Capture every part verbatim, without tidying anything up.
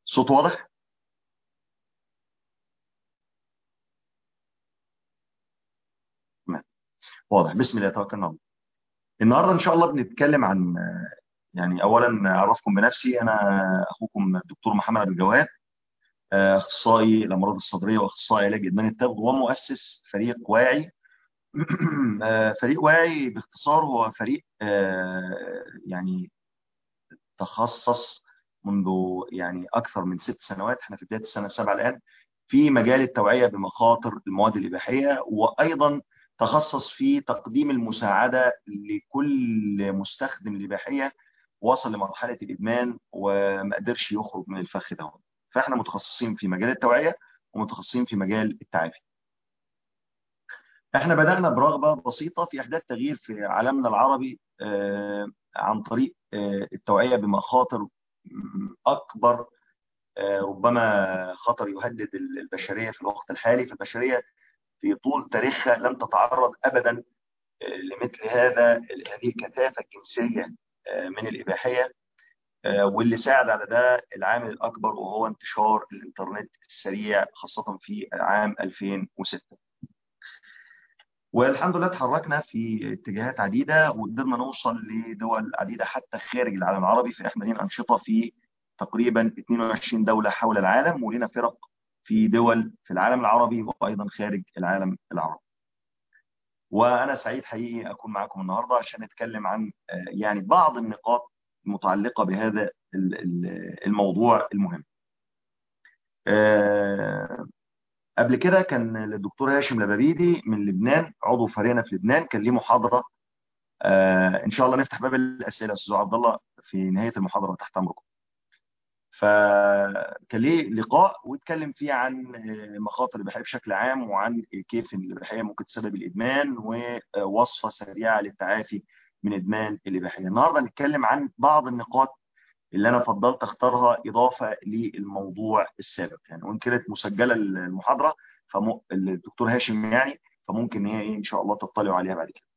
صوت واضح؟ تمام. واضح. بسم الله توكلنا على الله. النهارده ان شاء الله بنتكلم عن، يعني اولا اعرفكم بنفسي. انا اخوكم الدكتور محمد عبد الجواد، آه، اخصائي الامراض الصدريه واخصائي علاج ادمان التبغ ومؤسس فريق واعي. آه، فريق واعي باختصار هو فريق آه، يعني تخصص منذ يعني اكثر من ست سنوات. احنا في بدايه السنه السابعه الان في مجال التوعيه بمخاطر المواد الاباحيه، وايضا تخصص في تقديم المساعده لكل مستخدم الاباحيه وصل لمرحله الادمان وما قدرش يخرج من الفخ ده. فاحنا متخصصين في مجال التوعيه ومتخصصين في مجال التعافي. احنا بدأنا برغبة بسيطة في إحداث تغيير في عالمنا العربي، آه، عن طريق آه، التوعية بمخاطر م- أكبر. آه، ربما خطر يهدد البشرية في الوقت الحالي. فالبشرية في طول تاريخها لم تتعرض أبدا آه، لمثل هذا هذه الكثافة الجنسية آه، من الإباحية. آه، واللي ساعد على ده العامل الأكبر وهو انتشار الإنترنت السريع، خاصة في عام ألفين وستة. والحمد لله اتحركنا في اتجاهات عديدة وقدرنا نوصل لدول عديدة حتى خارج العالم العربي. فإحنا لنا أنشطة في تقريبا اثنين وعشرين دولة حول العالم، ولنا فرق في دول في العالم العربي وأيضا خارج العالم العربي. وأنا سعيد حقيقي أكون معكم النهاردة عشان نتكلم عن آه، يعني بعض النقاط المتعلقة بهذا ال- ال- الموضوع المهم. آه، قبل كده كان الدكتور هاشم لبابيدي من لبنان، عضو فريقنا في لبنان، كان ليه محاضرة. آه ان شاء الله نفتح باب الاسئله يا استاذ عبد الله في نهايه المحاضره تحت امركم. فكان ليه لقاء واتكلم فيه عن آه، مخاطر الاباحيه بشكل عام، وعن كيف إن الاباحيه ممكن تسبب الادمان، ووصفه سريعه للتعافي من ادمان الاباحيه. النهارده هنتكلم عن بعض النقاط اللي انا فضلت اختارها اضافه للموضوع السابق، يعني وان كانت مسجله المحاضره فالدكتور هاشم يعني، فممكن هي ايه ان شاء الله تطلعوا عليها بعد كده.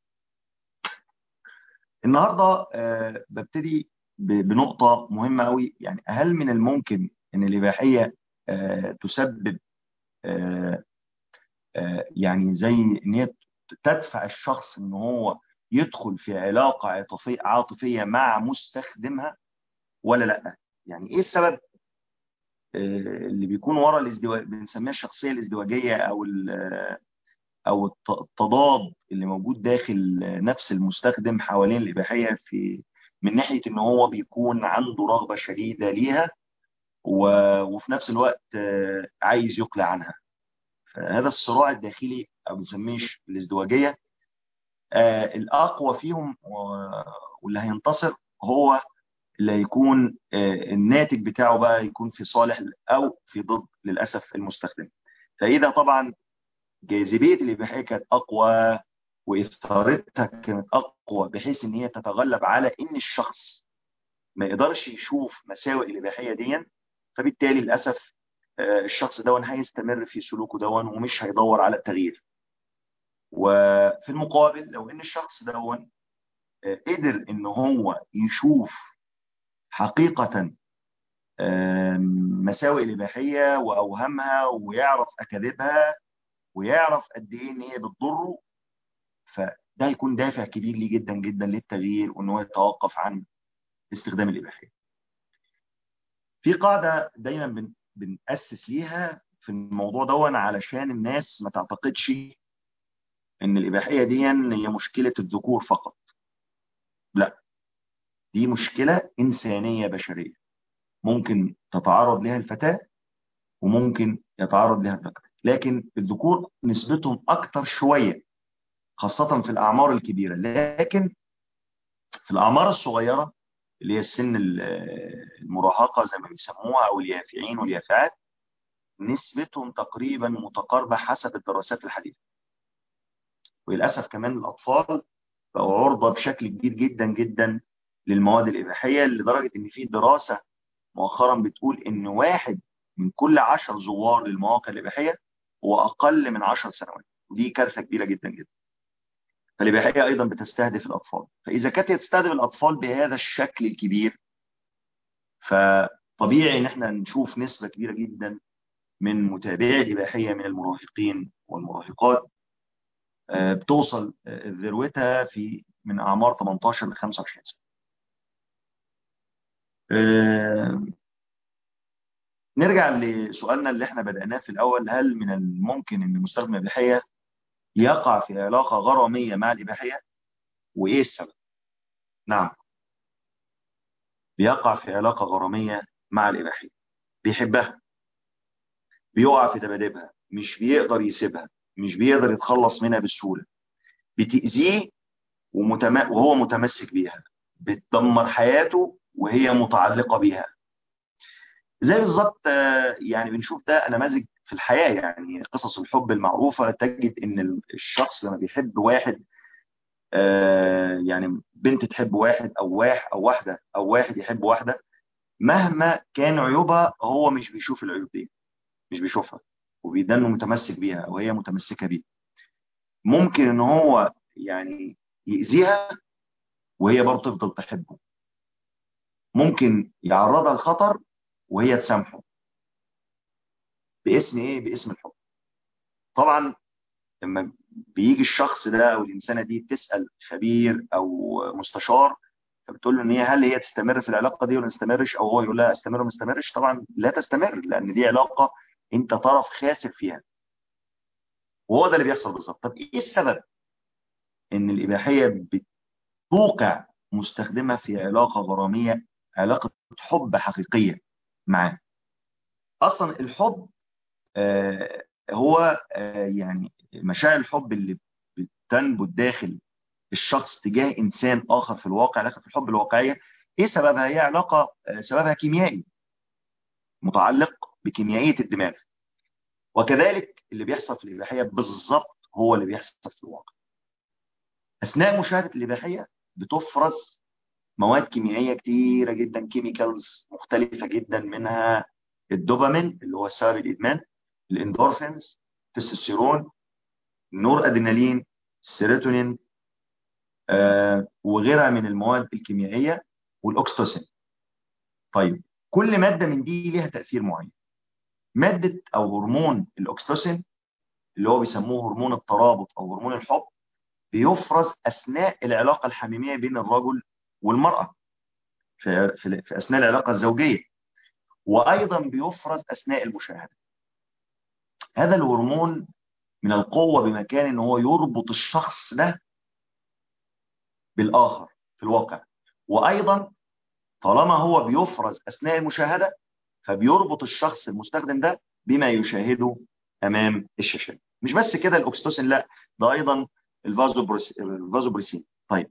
النهارده آه، ببتدي ب- بنقطة مهمة قوي. يعني هل من الممكن أن الإباحية آه، تسبب آه، آه، يعني زي أن هي تدفع الشخص أن هو يدخل في علاقة عاطفية عاطفية مع مستخدمها ولا لأ؟ يعني إيه السبب آه، اللي بيكون ورا الازدواج، بنسميها الشخصية الازدواجية أو ال- أو الت- التضاد اللي موجود داخل نفس المستخدم حوالين الإباحية، في من ناحية إن هو بيكون عنده رغبة شديدة ليها و- وفي نفس الوقت آه، عايز يقلع عنها. فهذا الصراع الداخلي أو بنسميه الازدواجية، آه، الأقوى فيهم و- واللي هينتصر هو اللي هيكون آه، الناتج بتاعه بقى يكون في صالح أو في ضد للأسف المستخدم. فإذا طبعا جاذبية الإباحية كانت أقوى وإثارتها كانت أقوى بحيث إن هي تتغلب على إن الشخص ما يقدرش يشوف مساوئ الإباحية دي، فبالتالي للأسف آه، الشخص دون هيستمر في سلوكه دون ومش هيدور على التغيير. وفي المقابل لو إن الشخص دون آه، قدر إن هو يشوف حقيقة آه، مساوئ الإباحية وأوهامها، ويعرف أكاذيبها، ويعرف قد إيه إن هي بتضره، فده هيكون دافع كبير ليه جدا جدا للتغيير وان هو يتوقف عن استخدام الاباحيه. في قاعده دايما بن بنأسس ليها في الموضوع ده علشان الناس ما تعتقدش ان الاباحيه دي هي مشكله الذكور فقط. لا، دي مشكله انسانيه بشريه ممكن تتعرض لها الفتاه وممكن يتعرض لها الذكر، لكن الذكور نسبتهم اكتر شويه خاصه في الاعمار الكبيره. لكن في الأعمار الصغيرة اللي هي السن ال- المراهقة زي ما بيسموها أو اليافعين واليافعات، نسبتهم تقريبا متقاربة حسب الدراسات الحديثة. وللأسف كمان الأطفال بقوا عرضة بشكل كبير جدا جدا للمواد الإباحية، لدرجة إن في دراسة مؤخرا بتقول إن واحد من كل عشر زوار للمواقع الإباحية هو أقل من عشر سنوات، ودي كارثة كبيرة جدا جدا. فالإباحية أيضا بتستهدف الأطفال، فإذا كانت تستهدف الأطفال بهذا الشكل الكبير، طبيعي ان احنا نشوف نسبه كبيره جدا من متابعي الاباحيه من المراهقين والمراهقات آه، بتوصل آه، ذروتها في من اعمار تمنتاشر ل خمسة وعشرين سنه. آه، نرجع لسؤالنا اللي احنا بدأناه في الاول، هل من الممكن ان مستخدم الاباحيه يقع في علاقه غراميه مع الاباحيه؟ وايه السبب؟ نعم، بيقع في علاقه غراميه مع الاباحيه، بيحبها، بيقع في دبادبها، مش بيقدر يسيبها، مش بيقدر يتخلص منها بسهوله، بتأذيه ومتم... وهو متمسك بيها، بتدمر حياته وهي متعلقة بيها. زي بالظبط آه، يعني بنشوف ده نماذج في الحياة، يعني قصص الحب المعروفة، تجد إن الشخص لما بيحب واحد، آه، يعني بنت تحب واحد أو واحد أو واحدة أو واحد يحب واحدة، مهما كان عيوبها هو مش بيشوف العيوب دي، مش بيشوفها، وبيدنه متمسك بيها وهي متمسكة بيه. ممكن إن هو يعني يأذيها وهي برضه تفضل تحبه، ممكن يعرضها لخطر وهي تسامحه. باسم ايه؟ باسم الحب. طبعا لما بيجي الشخص ده او الانسانه دي تسال خبير او مستشار، فبتقول له ان هي هل هي تستمر في العلاقه دي ولا ما تستمرش، او هو يقول لها استمر وما تستمرش، طبعا لا تستمر، لان دي علاقه انت طرف خاسر فيها. وهو ده اللي بيحصل بالظبط. طب ايه السبب ان الاباحيه بتوقع مستخدمها في علاقه غراميه، علاقه حب حقيقيه معاه؟ اصلا الحب آه، هو آه، يعني مشاعر الحب اللي بتنبت داخل الشخص تجاه انسان اخر في الواقع، علاقه الحب الواقعيه. ايه سببها؟ هي علاقه آه، سببها كيميائي، متعلق بكيميائيه الدماغ. وكذلك اللي بيحصل في الاباحيه بالظبط هو اللي بيحصل في الواقع. اثناء مشاهده الاباحيه بتفرز مواد كيميائيه كتيره جدا، كيميكالز مختلفه جدا، منها الدوبامين اللي هو سبب الادمان، الاندورفينز، التستوستيرون، نور ادرينالين، السيروتونين، آه وغيرها من المواد الكيميائيه، والاكستوسين. طيب، كل ماده من دي ليها تاثير معين. ماده او هرمون الاكستوسين اللي هو بيسموه هرمون الترابط او هرمون الحب، بيفرز اثناء العلاقه الحميميه بين الرجل والمراه، في, في, في اثناء العلاقه الزوجيه، وايضا بيفرز اثناء المشاهده. هذا الهرمون من القوه بمكان ان هو يربط الشخص ده بالاخر في الواقع، وايضا طالما هو بيفرز اثناء المشاهده فبيربط الشخص المستخدم ده بما يشاهده امام الشاشه. مش بس كده الاكستوسين، لا، ده ايضا الفازوبرس- الفازوبريسين. طيب،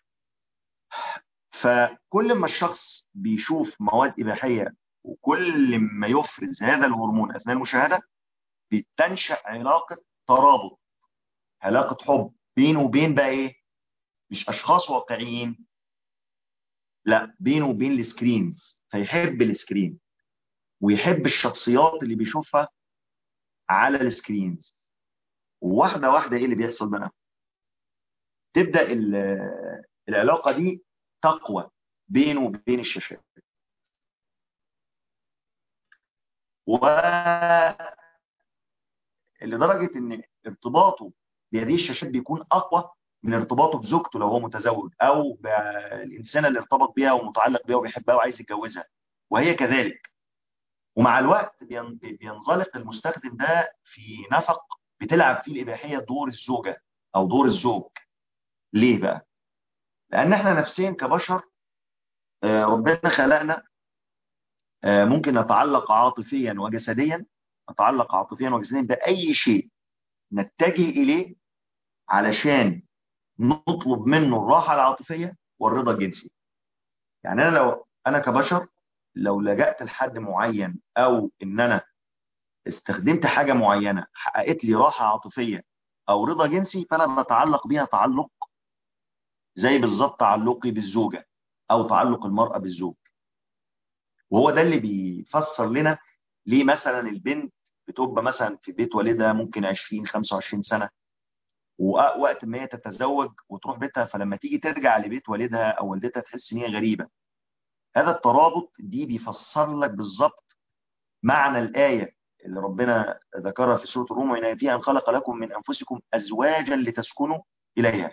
فكل ما الشخص بيشوف مواد اباحيه وكل ما يفرز هذا الهرمون اثناء المشاهده، بتنشا علاقه ترابط، علاقه حب بينه وبين بقى ايه؟ مش اشخاص واقعيين، لا، بينه وبين السكرينز. فيحب السكرين ويحب الشخصيات اللي بيشوفها على السكرينز. واحده واحده ايه اللي بيحصل بقى؟ تبدا ال- العلاقه دي تقوى بينه وبين الشاشات، ولدرجه ان ارتباطه بهذه الشاشات بيكون اقوى من ارتباطه بزوجته لو هو متزوج، او بالانسانه اللي ارتبط بيها ومتعلق بيها وبيحبها وعايز يتجوزها، وهي كذلك. ومع الوقت بين- بينزلق المستخدم ده في نفق بتلعب فيه الاباحيه دور الزوجه او دور الزوج. ليه بقى؟ لان احنا نفسيا كبشر، آه، ربنا خلقنا آه، ممكن نتعلق عاطفيا وجسديا، نتعلق عاطفيا وجسديا باي شيء نتجه اليه علشان نطلب منه الراحه العاطفيه والرضا الجنسي. يعني انا لو انا كبشر لو لجأت لحد معين، او ان انا استخدمت حاجه معينه حققت لي راحه عاطفيه او رضا جنسي، فانا بتعلق بيها تعلق زي بالظبط تعلقي بالزوجه او تعلق المراه بالزوج. وهو ده اللي بيفسر لنا ليه مثلا البنت بتبقى مثلا في بيت والدها ممكن عشرين خمسة وعشرين سنه، ووقت ما هي تتزوج وتروح بيتها، فلما تيجي ترجع لبيت والدها او والدتها تحس ان هي غريبه. هذا الترابط دي بيفسر لك بالظبط معنى الآية اللي ربنا ذكرها في سورة الروم، وإن يأتي أن خلق لكم من أنفسكم أزواجا لتسكنوا إليها.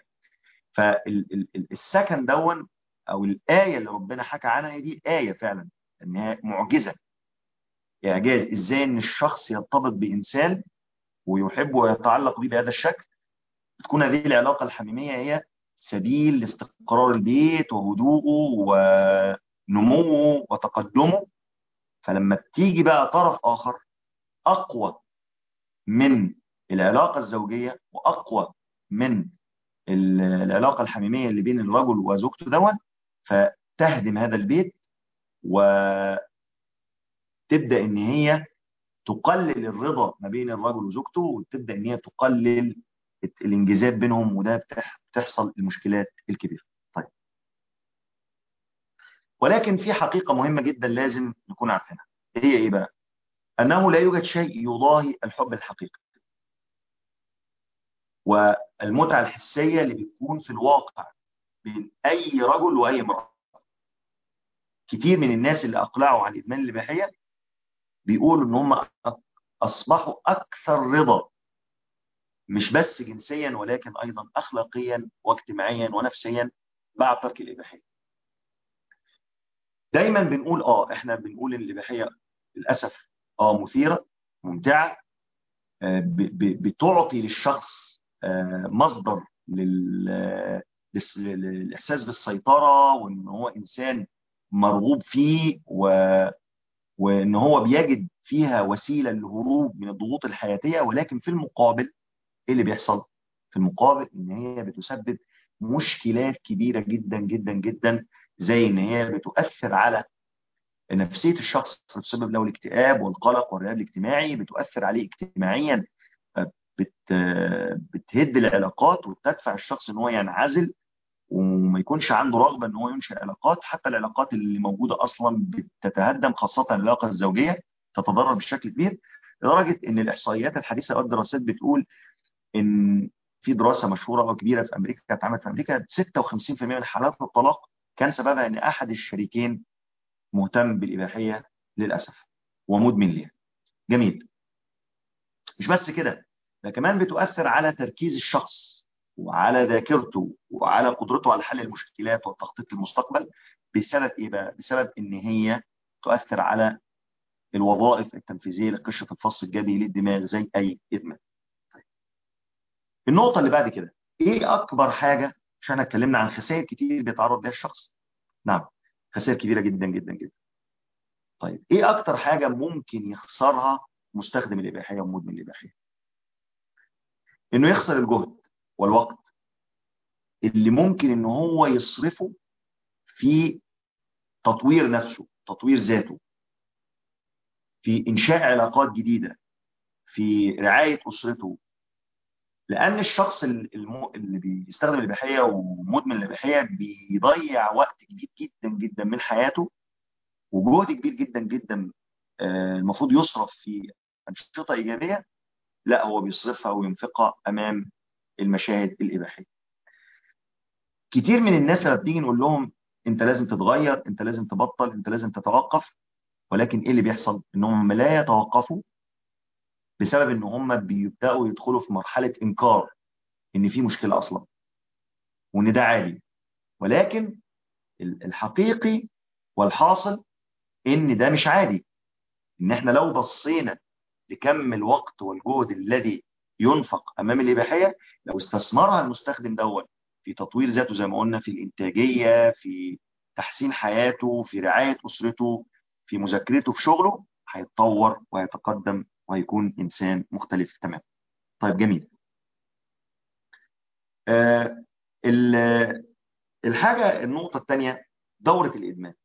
فالسكن دون أو الآية اللي ربنا حكى عنها دي آية فعلا إنها معجزة، إعجاز إزاي إن الشخص يرتبط بإنسان ويحب ويتعلق به بهذا الشكل. تكون هذه العلاقة الحميمية هي سبيل لاستقرار البيت وهدوءه ونموه وتقدمه. فلما بتيجي بقى طرف آخر أقوى من العلاقة الزوجية وأقوى من العلاقة الحميمية اللي بين الرجل وزوجته دون، فتهدم هذا البيت وتبدأ إن هي تقلل الرضا ما بين الرجل وزوجته، وتبدأ إن هي تقلل الانجذاب بينهم، وده بتحصل المشكلات الكبيرة. طيب، ولكن في حقيقة مهمة جدا لازم نكون عارفينها. هي إيه بقى؟ أنه لا يوجد شيء يضاهي الحب الحقيقي والمتعة الحسية اللي بتكون في الواقع بين أي رجل وأي امرأة. كتير من الناس اللي أقلعوا عن إدمان الإباحية بيقولوا إن هم أصبحوا أكثر رضا، مش بس جنسيا ولكن أيضا أخلاقيا واجتماعيا ونفسيا بعد ترك الإباحية. دايما بنقول آه إحنا بنقول إن الإباحية للأسف آه مثيرة ممتعة، آه ب- ب- بتعطي للشخص آه مصدر لل للس- للإحساس بالسيطرة، وإن هو إنسان مرغوب فيه، و... وإن هو بيجد فيها وسيلة للهروب من الضغوط الحياتية. ولكن في المقابل إيه اللي بيحصل؟ في المقابل إن هي بتسبب مشكلات كبيرة جدا جدا جدا، زي إن هي بتؤثر على نفسية الشخص، بتسبب له الاكتئاب والقلق والرهاب الاجتماعي، بتؤثر عليه اجتماعيا، بت... بتهد العلاقات وتدفع الشخص إن هو ينعزل وما يكونش عنده رغبة ان هو ينشئ علاقات. حتى العلاقات اللي موجودة اصلا بتتهدم، خاصة العلاقة الزوجية تتضرر بشكل كبير، لدرجة ان الاحصائيات الحديثة والدراسات بتقول ان في دراسة مشهورة وكبيرة في امريكا اتعملت في امريكا، ستة وخمسين بالمئة من حالات الطلاق كان سببها ان احد الشريكين مهتم بالإباحية للأسف ومدمن ليها. جميل. مش بس كده، ده كمان بتؤثر على تركيز الشخص وعلى ذاكرته وعلى قدرته على حل المشكلات والتخطيط للمستقبل. بسبب ايه بقى؟ بسبب ان هي تؤثر على الوظائف التنفيذيه لقشره الفص الجبهي للدماغ زي اي ادمان. النقطه اللي بعد كده، ايه اكبر حاجه؟ عشان اتكلمنا عن خسائر كتير بيتعرض لها الشخص. نعم، خسائر كبيره جدا جدا جدا. طيب، ايه اكتر حاجه ممكن يخسرها مستخدم الاباحيه ومدمن الاباحيه؟ انه يخسر الجهد والوقت اللي ممكن ان هو يصرفه في تطوير نفسه، تطوير ذاته، في انشاء علاقات جديده، في رعايه اسرته. لان الشخص الم- اللي بيستخدم الاباحيه ومدمن الاباحيه بيضيع وقت كبير جدا جدا من حياته وجهد كبير جدا جدا آه، المفروض يصرف في انشطه ايجابيه، لا هو بيصرفها وينفقها امام المشاهد الاباحيه. كتير من الناس لما بتيجي نقول لهم انت لازم تتغير، انت لازم تبطل، انت لازم تتوقف، ولكن ايه اللي بيحصل؟ انهم لا يتوقفوا بسبب ان هم بيبداوا يدخلوا في مرحله انكار ان في مشكله اصلا وان ده عادي. ولكن ال- الحقيقي والحاصل ان ده مش عادي. ان احنا لو بصينا لكم الوقت والجهد الذي ينفق امام الاباحيه، لو استثمرها المستخدم دوت في تطوير ذاته زي ما قلنا، في الانتاجيه، في تحسين حياته، في رعايه اسرته، في مذاكرته، في شغله، هيتطور وهيتقدم وهيكون انسان مختلف تماما. طيب، جميل. آه ال- الحاجه النقطه الثانيه، دوره الادمان.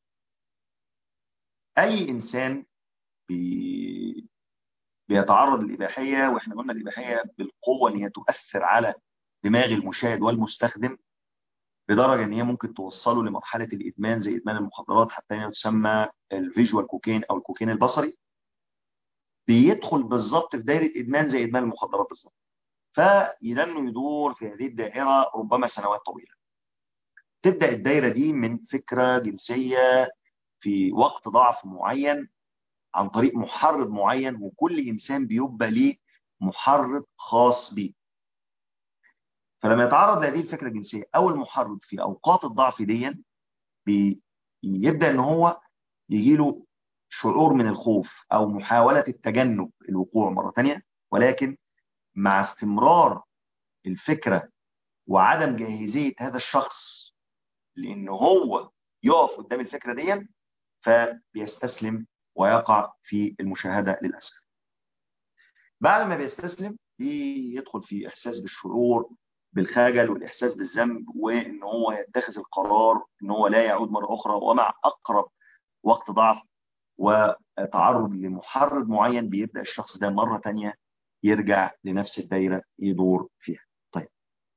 اي انسان بي بيتعرض للإباحية، واحنا قلنا الإباحية بالقوة ان هي تؤثر على دماغ المشاهد والمستخدم بدرجة ان هي ممكن توصله لمرحلة الإدمان زي إدمان المخدرات، حتى هي تسمى الفيجوال كوكين أو الكوكين البصري. بيدخل بالظبط في دايرة إدمان زي إدمان المخدرات بالظبط، فيدنه يدور في هذه الدائرة ربما سنوات طويلة. تبدأ الدايرة دي من فكرة جنسية في وقت ضعف معين عن طريق محرض معين، وكل انسان بيبقى ليه محرض خاص بيه. فلما يتعرض لهذه الفكره الجنسيه او المحرض في اوقات الضعف دي، بيبدا ان هو يجي له شعور من الخوف او محاوله التجنب الوقوع مره ثانيه، ولكن مع استمرار الفكره وعدم جاهزيه هذا الشخص لان هو يقف قدام الفكره دي، فبيستسلم ويقع في المشاهده للاسف. بعد ما بيستسلم بيدخل في احساس بالشعور بالخجل والاحساس بالذنب، وان هو يتخذ القرار ان هو لا يعود مره اخرى، ومع اقرب وقت ضعف وتعرض لمحرض معين بيبدا الشخص ده مره ثانيه يرجع لنفس الدايره يدور فيها. طيب،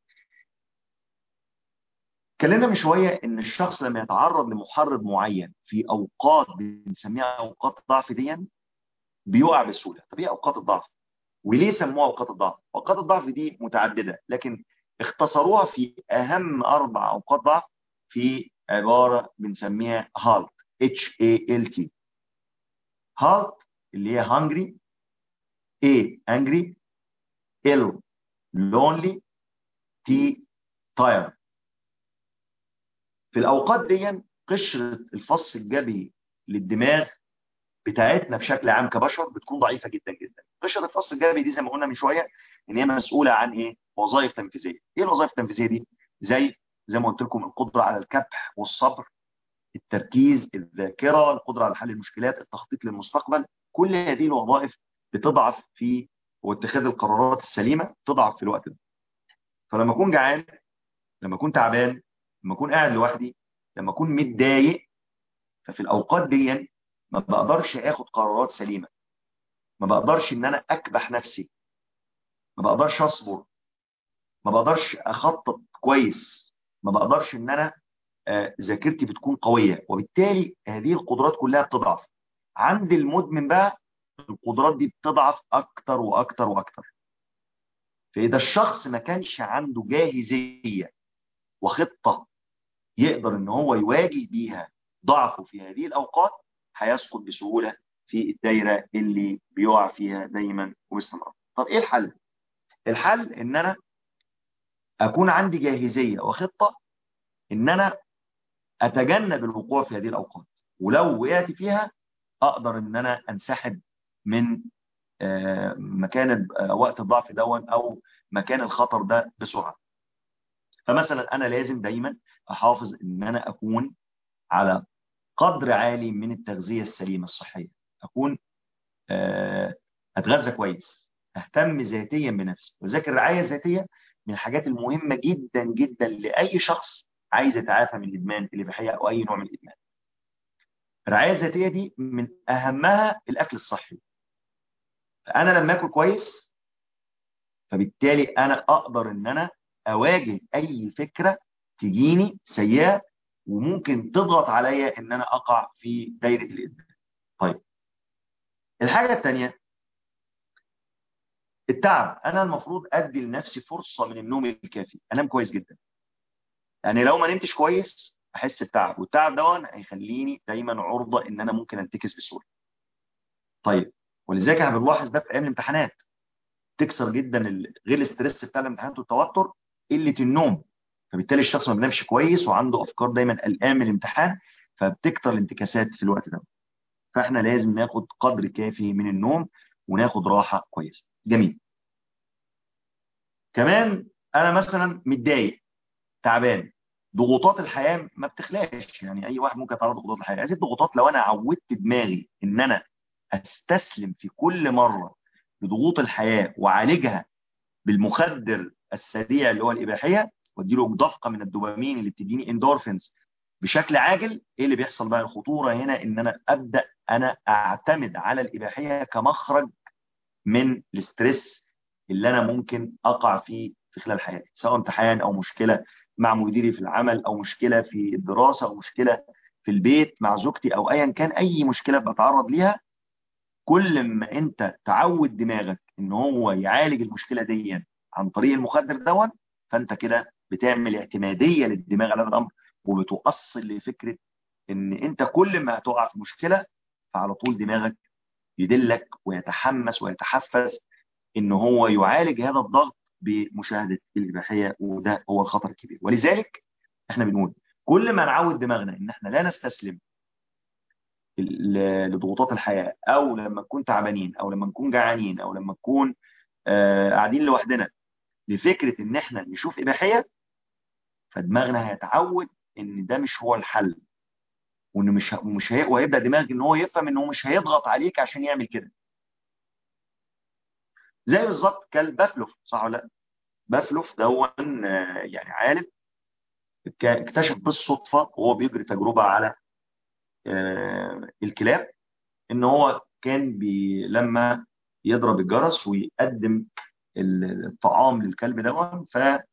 اتكلمنا من شويه ان الشخص لما يتعرض لمحرض معين في اوقات بنسميها اوقات ضعف دي بيقع بسهوله. طب ايه اوقات الضعف؟ وليه سموها اوقات الضعف؟ اوقات الضعف دي متعدده، لكن اختصروها في اهم اربع اوقات ضعف في عباره بنسميها هالت، اتش اي ال تي. هالت اللي هي هانجري، A angry، L lonely، T tired. في الاوقات دي قشره الفص الجبهي للدماغ بتاعتنا بشكل عام كبشر بتكون ضعيفه جدا جدا. قشره الفص الجبهي دي زي ما قلنا من شويه ان هي مسؤوله عن ايه؟ وظائف تنفيذيه. ايه الوظائف التنفيذيه دي؟ زي زي ما قلت لكم القدره على الكبح والصبر، التركيز، الذاكره، القدره على حل المشكلات، التخطيط للمستقبل. كل هذه الوظائف بتضعف في واتخاذ القرارات السليمه تضعف في الوقت ده. فلما اكون جعان، لما اكون تعبان، لما اكون قاعد لوحدي، لما اكون متضايق، ففي الاوقات دي ما بقدرش اخد قرارات سليمه، ما بقدرش ان انا اكبح نفسي، ما بقدرش اصبر، ما بقدرش اخطط كويس، ما بقدرش ان انا آه، ذاكرتي بتكون قويه، وبالتالي هذه القدرات كلها بتضعف. عند المدمن بقى القدرات دي بتضعف اكتر واكتر واكتر. فاذا الشخص ما كانش عنده جاهزيه وخطه يقدر ان هو يواجه بيها ضعفه في هذه الاوقات، هيسقط بسهوله في الدايره اللي بيقع فيها دايما وباستمرار. طب ايه الحل؟ الحل ان انا اكون عندي جاهزيه وخطه ان انا اتجنب الوقوع في هذه الاوقات، ولو وقعت فيها اقدر ان انا انسحب من آه، مكان آه، وقت الضعف دون او مكان الخطر ده بسرعه. فمثلا انا لازم دايما احافظ ان انا اكون على قدر عالي من التغذيه السليمه الصحيه، اكون آه، اتغذى كويس، اهتم ذاتيا بنفسي. وذاكر الرعايه الذاتيه من الحاجات المهمه جدا جدا لاي شخص عايز يتعافى من ادمان الاباحيه او اي نوع من الادمان. الرعايه الذاتيه دي من اهمها الاكل الصحي. فانا لما اكل كويس، فبالتالي انا اقدر ان انا اواجه اي فكره تجيني سيئه وممكن تضغط عليا ان انا اقع في دايره الادمان. طيب، الحاجه الثانيه التعب. انا المفروض ادي لنفسي فرصه من النوم الكافي، انام كويس جدا. يعني لو ما نمتش كويس احس بتعب، والتعب ده هيخليني دايما عرضه ان انا ممكن انتكس بسهوله. طيب، ولذلك احنا بنلاحظ ده في ايام الامتحانات، تكسر جدا ال- غير الاسترس بتاع الامتحانات والتوتر، قله النوم. فبالتالي الشخص ما بينامش كويس وعنده افكار دايما قلقان من الامتحان، فبتكتر الانتكاسات في الوقت ده. فاحنا لازم ناخد قدر كافي من النوم وناخد راحه كويسه. جميل. كمان انا مثلا متضايق، تعبان، ضغوطات الحياه ما بتخلاش. يعني اي واحد ممكن يتعرض لضغوطات الحياه. هذه الضغوطات لو انا عودت دماغي ان انا استسلم في كل مره لضغوط الحياه واعالجها بالمخدر السريع اللي هو الاباحيه، واديله دفقه من الدوبامين اللي بتديني اندورفينز بشكل عاجل، ايه اللي بيحصل بقى؟ الخطوره هنا ان انا ابدا انا اعتمد على الاباحيه كمخرج من الاسترس اللي انا ممكن اقع فيه في خلال حياتي، سواء امتحان او مشكله مع مديري في العمل او مشكله في الدراسه او مشكله في البيت مع زوجتي او ايا كان اي مشكله بتعرض ليها. كل ما انت تعود دماغك ان هو يعالج المشكله دي عن طريق المخدر دون، فانت كده بتعمل اعتماديه للدماغ على هذا الامر، وبتؤصل لفكره ان انت كل ما هتقع في مشكله فعلى طول دماغك يدلك ويتحمس ويتحفز ان هو يعالج هذا الضغط بمشاهده الاباحيه، وده هو الخطر الكبير. ولذلك احنا بنقول كل ما نعود دماغنا ان احنا لا نستسلم ل- لضغوطات الحياه، او لما نكون تعبانين، او لما نكون جعانين، او لما نكون آه، قاعدين لوحدنا، لفكره ان احنا نشوف اباحيه، فدماغنا هيتعود ان ده مش هو الحل، وانه مش مش هي... وهيبدا دماغك ان هو يفهم انه مش هيضغط عليك عشان يعمل كده. زي بالظبط كالبافلوف، صح ولا لا؟ بافلوف دون آه، يعني عالم ك- اكتشف بالصدفه وهو بيجري تجربه على آه، الكلاب، ان هو كان بي لما يضرب الجرس ويقدم ال- الطعام للكلب دون، فبعد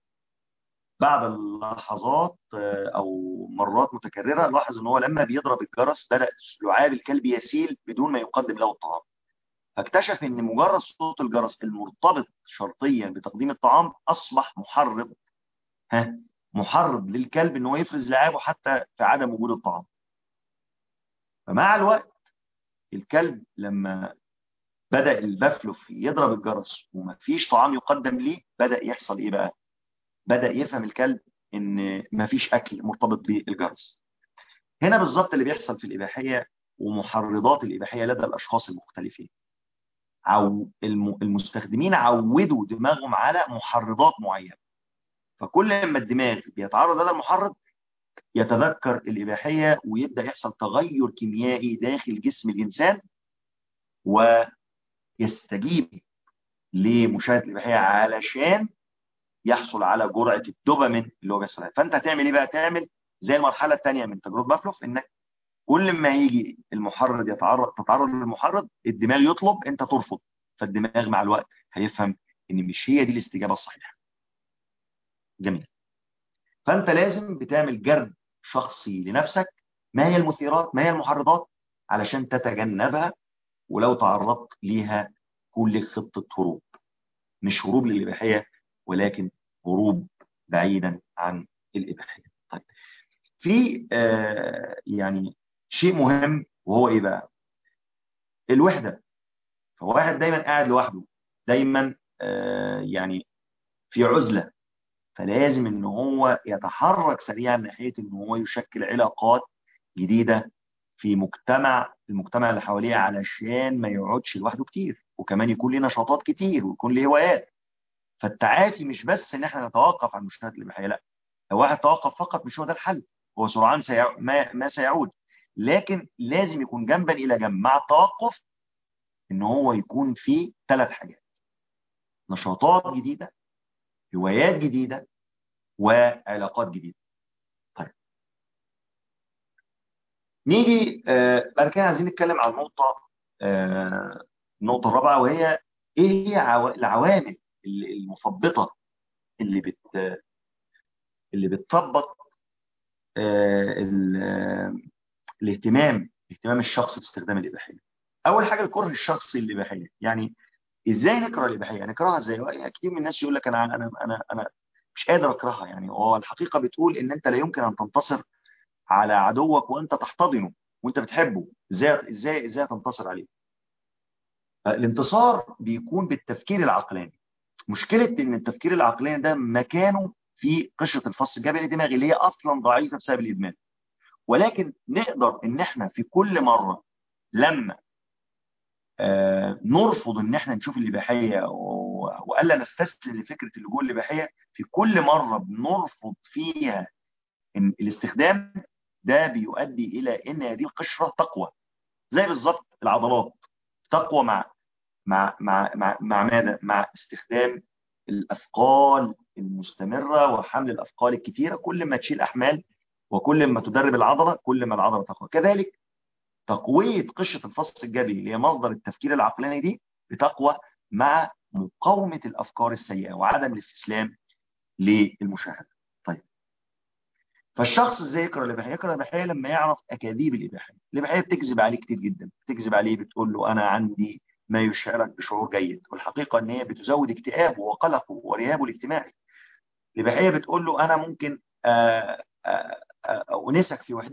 لحظات آه، او مرات متكرره لاحظ ان هو لما بيضرب الجرس بدا لعاب الكلب يسيل بدون ما يقدم له الطعام. فاكتشف ان مجرد صوت الجرس المرتبط شرطيا بتقديم الطعام اصبح محرض، ها، محرض للكلب ان هو يفرز لعابه حتى في عدم وجود الطعام. فمع الوقت الكلب لما بدأ البافلوف يضرب الجرس ومفيش طعام يقدم ليه، بدأ يحصل ايه بقى؟ بدأ يفهم الكلب ان مفيش اكل مرتبط بالجرس. هنا بالظبط اللي بيحصل في الإباحية ومحرضات الإباحية لدى الأشخاص المختلفين. عو الم- المستخدمين عودوا دماغهم على محرضات معينة، فكل ما الدماغ بيتعرض لهذا المحرض يتذكر الإباحية ويبدأ يحصل تغير كيميائي داخل جسم الإنسان، ويستجيب لمشاهدة الإباحية علشان يحصل على جرعة الدوبامين اللي هو بيحصل عليها. فأنت هتعمل إيه بقى؟ تعمل زي المرحلة الثانية من تجربة بافلوف، إنك كل ما يجي المحرض يتعرض تتعرض للمحرض الدماغ يطلب، أنت ترفض، فالدماغ مع الوقت هيفهم إن مش هي دي الاستجابة الصحيحة. جميل. فأنت لازم بتعمل جرد شخصي لنفسك، ما هي المثيرات، ما هي المحرضات، علشان تتجنبها، ولو تعرضت ليها كل خطة هروب، مش هروب للإباحية ولكن هروب بعيدا عن الإباحية. طيب، في آه يعني شيء مهم وهو إيه بقى؟ الوحدة. فواحد دايما قاعد لوحده، دايما آه يعني في عزلة، فلازم ان هو يتحرك سريعا ناحيه ان هو يشكل علاقات جديده في مجتمع المجتمع اللي حواليه، علشان ما يقعدش لوحده كتير، وكمان يكون ليه نشاطات كتير ويكون ليه هوايات. فالتعافي مش بس ان احنا نتوقف عن مشاهده الاباحيه، لا، لو واحد توقف فقط مش هو ده الحل، هو سرعان سيع... ما... ما سيعود. لكن لازم يكون جنبا الى جنب مع التوقف ان هو يكون فيه ثلاث حاجات: نشاطات جديده، هوايات جديده، وعلاقات جديده. طيب، نيجي آه بعد كده عايزين نتكلم عن نقطة، آه النقطة الرابعة، وهي ايه هي عوا- العوامل اللي- المثبطة اللي بت اللي بتثبط آه ال- آه، الاهتمام اهتمام الشخص باستخدام الإباحية. أول حاجة الكره الشخصي للإباحية. يعني ازاي نكره الإباحية؟ نكرهها ازاي؟ يعني كتير من الناس يقول لك انا انا انا انا مش قادر اكرهها. يعني هو الحقيقة بتقول ان انت لا يمكن ان تنتصر على عدوك وانت تحتضنه وانت بتحبه. ازاي ازاي ازاي تنتصر عليه؟ الانتصار بيكون بالتفكير العقلاني. مشكلة ان التفكير العقلاني ده مكانه في قشرة الفص الجبهي الدماغي اللي هي اصلا ضعيفة بسبب الادمان. ولكن نقدر ان احنا في كل مرة لما آه نرفض ان احنا نشوف الاباحية و- والا نستسلم لفكرة اللجوء الاباحية، في كل مرة بنرفض فيها إن الاستخدام ده بيؤدي الى ان هذه القشرة تقوى. زي بالظبط العضلات تقوى مع مع مع مع مع ماذا؟ مع استخدام الاثقال المستمره وحمل الاثقال الكثيره. كل ما تشيل احمال وكل ما تدرب العضله كل ما العضله تقوى. كذلك تقويه قشره الفص الجبهي اللي هي مصدر التفكير العقلاني دي بتقوى مع مقاومه الافكار السيئه وعدم الاستسلام للمشاهده. طيب، فالشخص ازاي يكره الاباحيه؟ يكره الاباحيه لما يعرف اكاذيب الاباحيه. الاباحيه بتكذب عليه كتير جدا، بتكذب عليه، بتقول له انا عندي ما يشعرك بشعور جيد، والحقيقه ان هي بتزود اكتئابه وقلقه ورهابه الاجتماعي. الاباحيه بتقول له انا ممكن آه، آه، آه، انسك في وحدتك،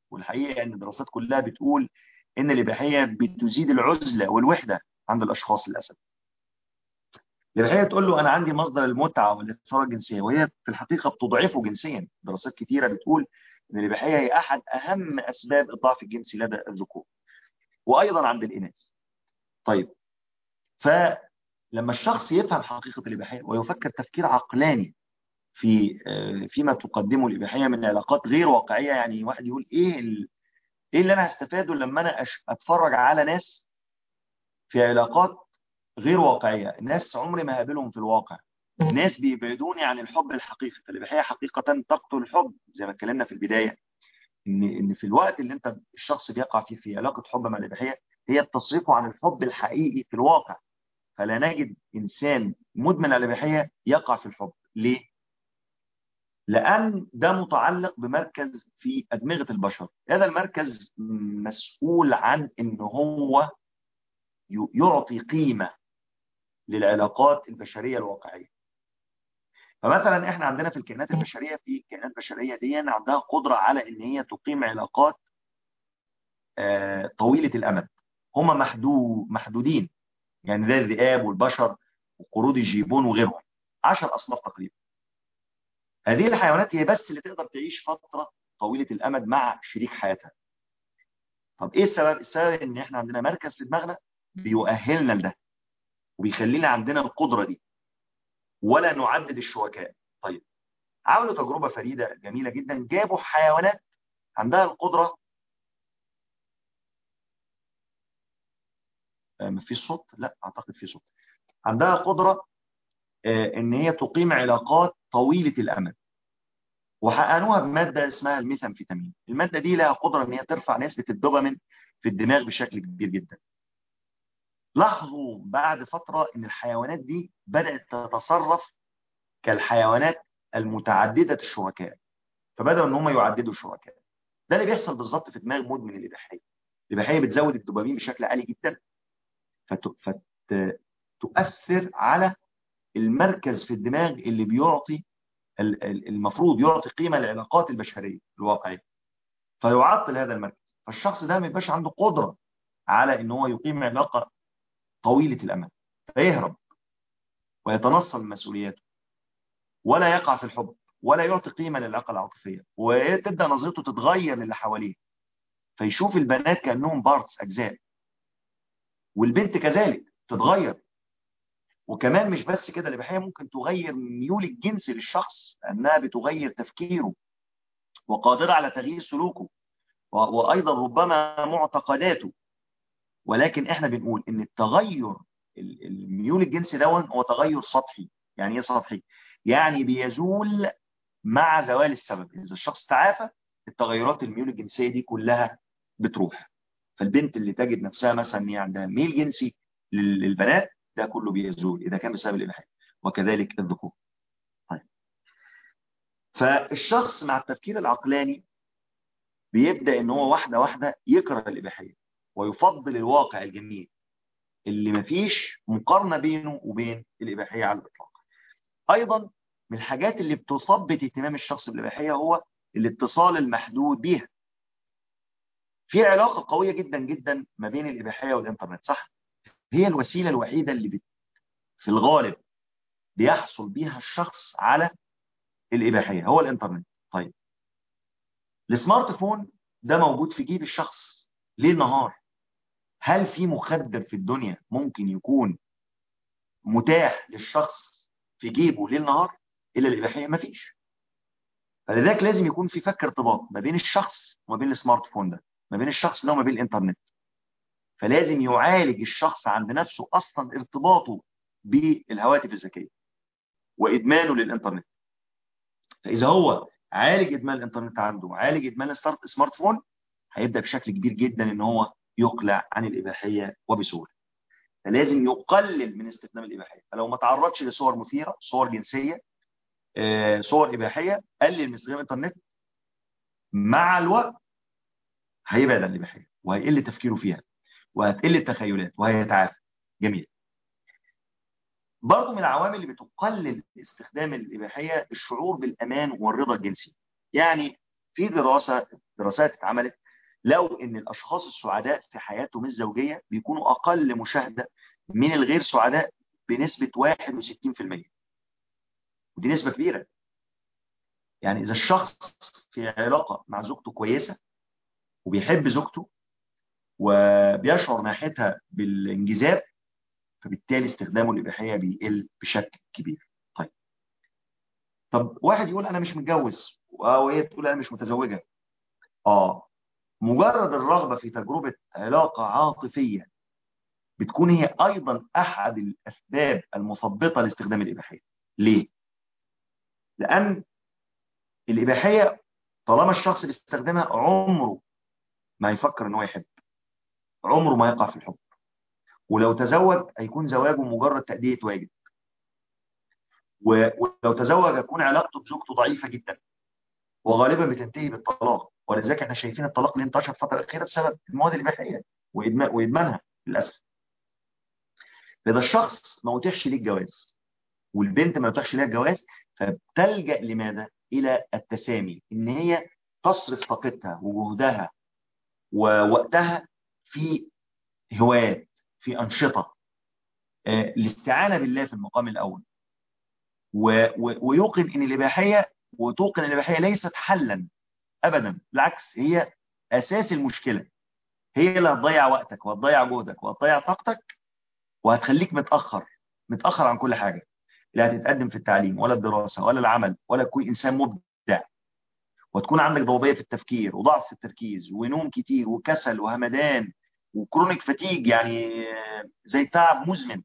والحقيقه ان الدراسات كلها بتقول ان الاباحيه بتزيد العزله والوحده عند الاشخاص للاسف. الاباحيه تقول له انا عندي مصدر المتعه والاثاره الجنسيه، وهي في الحقيقه بتضعفه جنسيا. دراسات كثيره بتقول ان الاباحيه هي احد اهم اسباب الضعف الجنسي لدى الذكور وايضا عند الاناث. طيب، فلما الشخص يفهم حقيقه الاباحيه ويفكر تفكير عقلاني في آه، فيما تقدمه الاباحيه من علاقات غير واقعيه، يعني واحد يقول ايه ال- ايه اللي انا هستفاده لما انا أش- اتفرج على ناس في علاقات غير واقعيه، ناس عمري ما هقابلهم في الواقع، ناس بيبعدوني عن الحب الحقيقي. فالاباحيه حقيقه تقتل الحب، زي ما اتكلمنا في البدايه، ان ان في الوقت اللي انت الشخص بيقع فيه في علاقه حب مع الاباحيه هي تصرفه عن الحب الحقيقي في الواقع. فلا نجد انسان مدمن على الاباحيه يقع في الحب. ليه؟ لأن ده متعلق بمركز في أدمغة البشر. هذا المركز مسؤول عن إن هو يعطي قيمة للعلاقات البشرية الواقعية. فمثلا احنا عندنا في الكائنات البشرية، في كائنات بشرية دي عندها قدرة على إن هي تقيم علاقات آه، طويلة الأمد. هم محدود محدودين، يعني زي الذئاب والبشر وقرود الجيبون وغيرهم، عشر أصناف تقريبا. هذه الحيوانات هي بس اللي تقدر تعيش فترة طويلة الأمد مع شريك حياتها. طب ايه السبب؟ السبب ان احنا عندنا مركز في دماغنا بيؤهلنا لده وبيخلينا عندنا القدره دي، ولا نعدد الشركاء. طيب، عملوا تجربه فريده جميله جدا، جابوا حيوانات عندها القدره. آه، مفيش صوت؟ لا اعتقد في صوت. عندها قدره آه، ان هي تقيم علاقات طويله الامد، وحقنوها بماده اسمها الميثامفيتامين. الماده دي لها قدره ان هي ترفع نسبه الدوبامين في الدماغ بشكل كبير جدا. لاحظوا بعد فتره ان الحيوانات دي بدات تتصرف كالحيوانات المتعدده الشركاء، فبداوا ان هم يعددوا الشركاء. ده اللي بيحصل بالظبط في دماغ مدمن الاباحيه. الاباحيه بتزود الدوبامين بشكل عالي جدا، فتؤثر على المركز في الدماغ اللي بيعطي ال- ال- المفروض يعطي قيمه للعلاقات البشريه الواقعيه، فيعطل هذا المركز. فالشخص ده ما يبقاش عنده قدره على ان هو يقيم علاقه طويله الامد، فيهرب ويتنصل من مسؤولياته، ولا يقع في الحب، ولا يعطي قيمه للعلاقه العاطفيه، وتبدا نظرته تتغير للي حواليه، فيشوف البنات كانهم بارتس، اجزاء، والبنت كذلك تتغير. وكمان مش بس كده، الاباحيه ممكن تغير ميول الجنس للشخص، انها بتغير تفكيره وقادره على تغيير سلوكه و- وايضا ربما معتقداته. ولكن احنا بنقول ان التغير ال- الميول الجنسي دون هو تغير سطحي. يعني ايه سطحي؟ يعني بيزول مع زوال السبب. اذا الشخص تعافى، التغيرات الميول الجنسيه دي كلها بتروح. فالبنت اللي تجد نفسها مثلا ان هي عندها ميل جنسي لل- للبنات، ده كله بيزول اذا كان بسبب الاباحيه، وكذلك الذكور. طيب، فالشخص مع التفكير العقلاني بيبدا ان هو واحده واحده يكره الاباحيه ويفضل الواقع الجميل اللي مفيش مقارنه بينه وبين الاباحيه على الاطلاق. ايضا من الحاجات اللي بتثبط اهتمام الشخص بالاباحيه هو الاتصال المحدود بيها. في علاقه قويه جدا جدا ما بين الاباحيه والانترنت، صح؟ هي الوسيله الوحيده اللي بت... في الغالب بيحصل بيها الشخص على الإباحية، هو الإنترنت. طيب، السمارت فون ده موجود في جيب الشخص ليل نهار. هل في مخدر في الدنيا ممكن يكون متاح للشخص في جيبه ليل نهار إلا الإباحية؟ مفيش. فلذلك لازم يكون في فك ارتباط ما بين الشخص وما بين السمارت فون ده، ما بين الشخص ده وما بين الإنترنت. فلازم يعالج الشخص عند نفسه أصلا ارتباطه بالهواتف الذكية وإدمانه للإنترنت. فاذا هو عالج ادمان الانترنت عنده وعالج ادمان الستارت سمارت فون، هيبدا بشكل كبير جدا ان هو يقلع عن الاباحيه وبسهوله. فلازم يقلل من استخدام الاباحيه. فلو ما تعرضش لصور مثيره، صور جنسيه، آه، صور اباحيه، قلل من استخدام الانترنت. مع الوقت هيبعد عن الاباحيه وهيقل تفكيره فيها وهتقل التخيلات وهيتعافى. جميل. برضه من العوامل اللي بتقلل استخدام الإباحية الشعور بالأمان والرضا الجنسي. يعني في دراسة دراسات اتعملت لو ان الاشخاص السعداء في حياتهم الزوجيه بيكونوا اقل مشاهده من الغير سعداء بنسبه واحد وستين في المية. ودي نسبه كبيره. يعني اذا الشخص في علاقه مع زوجته كويسه وبيحب زوجته وبيشعر ناحيتها بالانجذاب، فبالتالي استخدامه الاباحيه بيقل بشكل كبير. طيب، طب واحد يقول انا مش متجوز وهي تقول انا مش متزوجه. اه، مجرد الرغبه في تجربه علاقه عاطفيه بتكون هي ايضا احد الاسباب المثبطه لاستخدام الاباحيه. ليه؟ لان الاباحيه طالما الشخص بيستخدمها عمره ما يفكر ان هو يحب، عمره ما يقع في الحب. ولو تزوج هيكون زواجه مجرد تأدية واجب، و- ولو تزوج هتكون علاقته بزوجته ضعيفه جدا وغالبا بتنتهي بالطلاق. ولذلك احنا شايفين الطلاق اللي انتشر الفتره الاخيره بسبب المواد الاباحيه وإدمان وادمانها للاسف. فاذا الشخص ما اتيحش ليه الجواز والبنت ما اتيحش ليها الجواز، فبتلجأ لماذا؟ الى التسامي، ان هي تصرف طاقتها وجهدها ووقتها في هوايات، في انشطه، آه، الاستعانه بالله في المقام الاول، و- و- ويوقن ان الاباحيه وتوقن ان الاباحيه ليست حلا ابدا، بالعكس هي اساس المشكله. هي اللي هتضيع وقتك وهتضيع جهدك وهتضيع طاقتك وهتخليك متاخر، متاخر عن كل حاجه. لا هتتقدم في التعليم ولا الدراسه ولا العمل ولا تكون انسان مبدع، وتكون عندك ضبابيه في التفكير وضعف في التركيز ونوم كتير وكسل وهمدان وكرونيك فتيج، يعني زي تعب مزمن.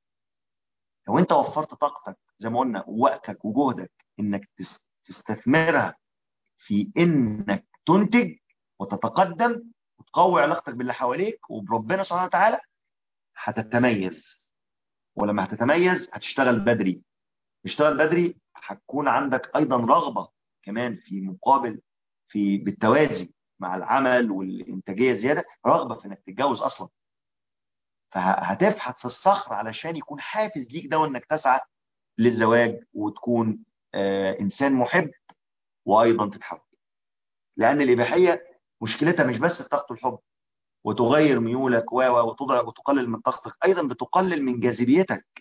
لو انت وفرت طاقتك زي ما قلنا ووقتك وجهدك انك تس- تستثمرها في انك تنتج وتتقدم وتقوي علاقتك باللي حواليك وبربنا سبحانه وتعالى، هتتميز. ولما هتتميز هتشتغل بدري. تشتغل بدري هتكون عندك ايضا رغبه كمان في مقابل، في بالتوازي مع العمل والانتاجيه الزياده، رغبه في انك تتجوز اصلا. فهتفحت في الصخر علشان يكون حافز ليك ده وانك تسعى للزواج وتكون آه انسان محب وايضا تتحب. لان الاباحيه مشكلتها مش بس في طاقه الحب وتغير ميولك و و وتضع وتقلل من طاقتك، ايضا بتقلل من جاذبيتك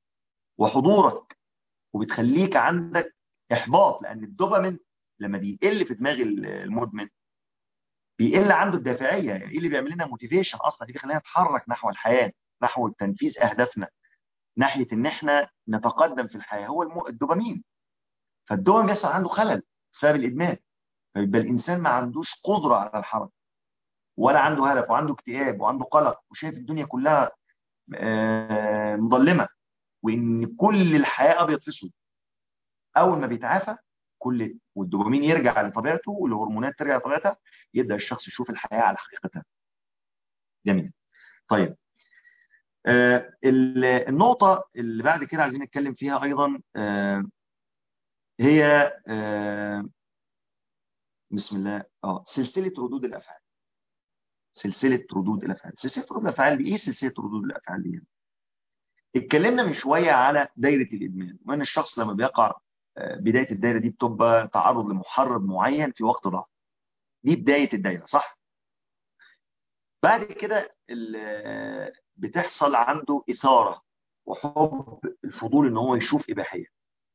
وحضورك وبتخليك عندك احباط. لان الدوبامين لما بيقل في دماغ المدمن بيقل عنده الدافعيه. يعني ايه اللي بيعمل لنا موتيفيشن اصلا؟ اللي بيخلينا نتحرك نحو الحياه، نحو تنفيذ اهدافنا، ناحيه ان احنا نتقدم في الحياه، هو المو... الدوبامين. فالدوبامين بيحصل عنده خلل بسبب الادمان، فيبقى الانسان ما عندوش قدره على الحركه ولا عنده هدف وعنده اكتئاب وعنده قلق وشايف الدنيا كلها آه، مظلمه وان كل الحياه ابيض في اسود. اول ما بيتعافى كل والدوبامين يرجع لطبيعته والهرمونات ترجع لطبيعتها، يبدا الشخص يشوف الحياه على حقيقتها. جميل. طيب، آه ال- النقطه اللي بعد كده عايزين نتكلم فيها ايضا آه هي آه بسم الله اه سلسله ردود الافعال. سلسله ردود الافعال سلسله ردود الافعال دي ايه؟ سلسله ردود الافعال دي اتكلمنا من شويه على دايره الادمان وان الشخص لما بيقع، آه، بدايه الدايره دي بتبقى تعرض لمحرض معين في وقت ضعف. دي بدايه الدايره، صح؟ بعد كده ال- بتحصل عنده اثاره وحب الفضول ان هو يشوف اباحيه،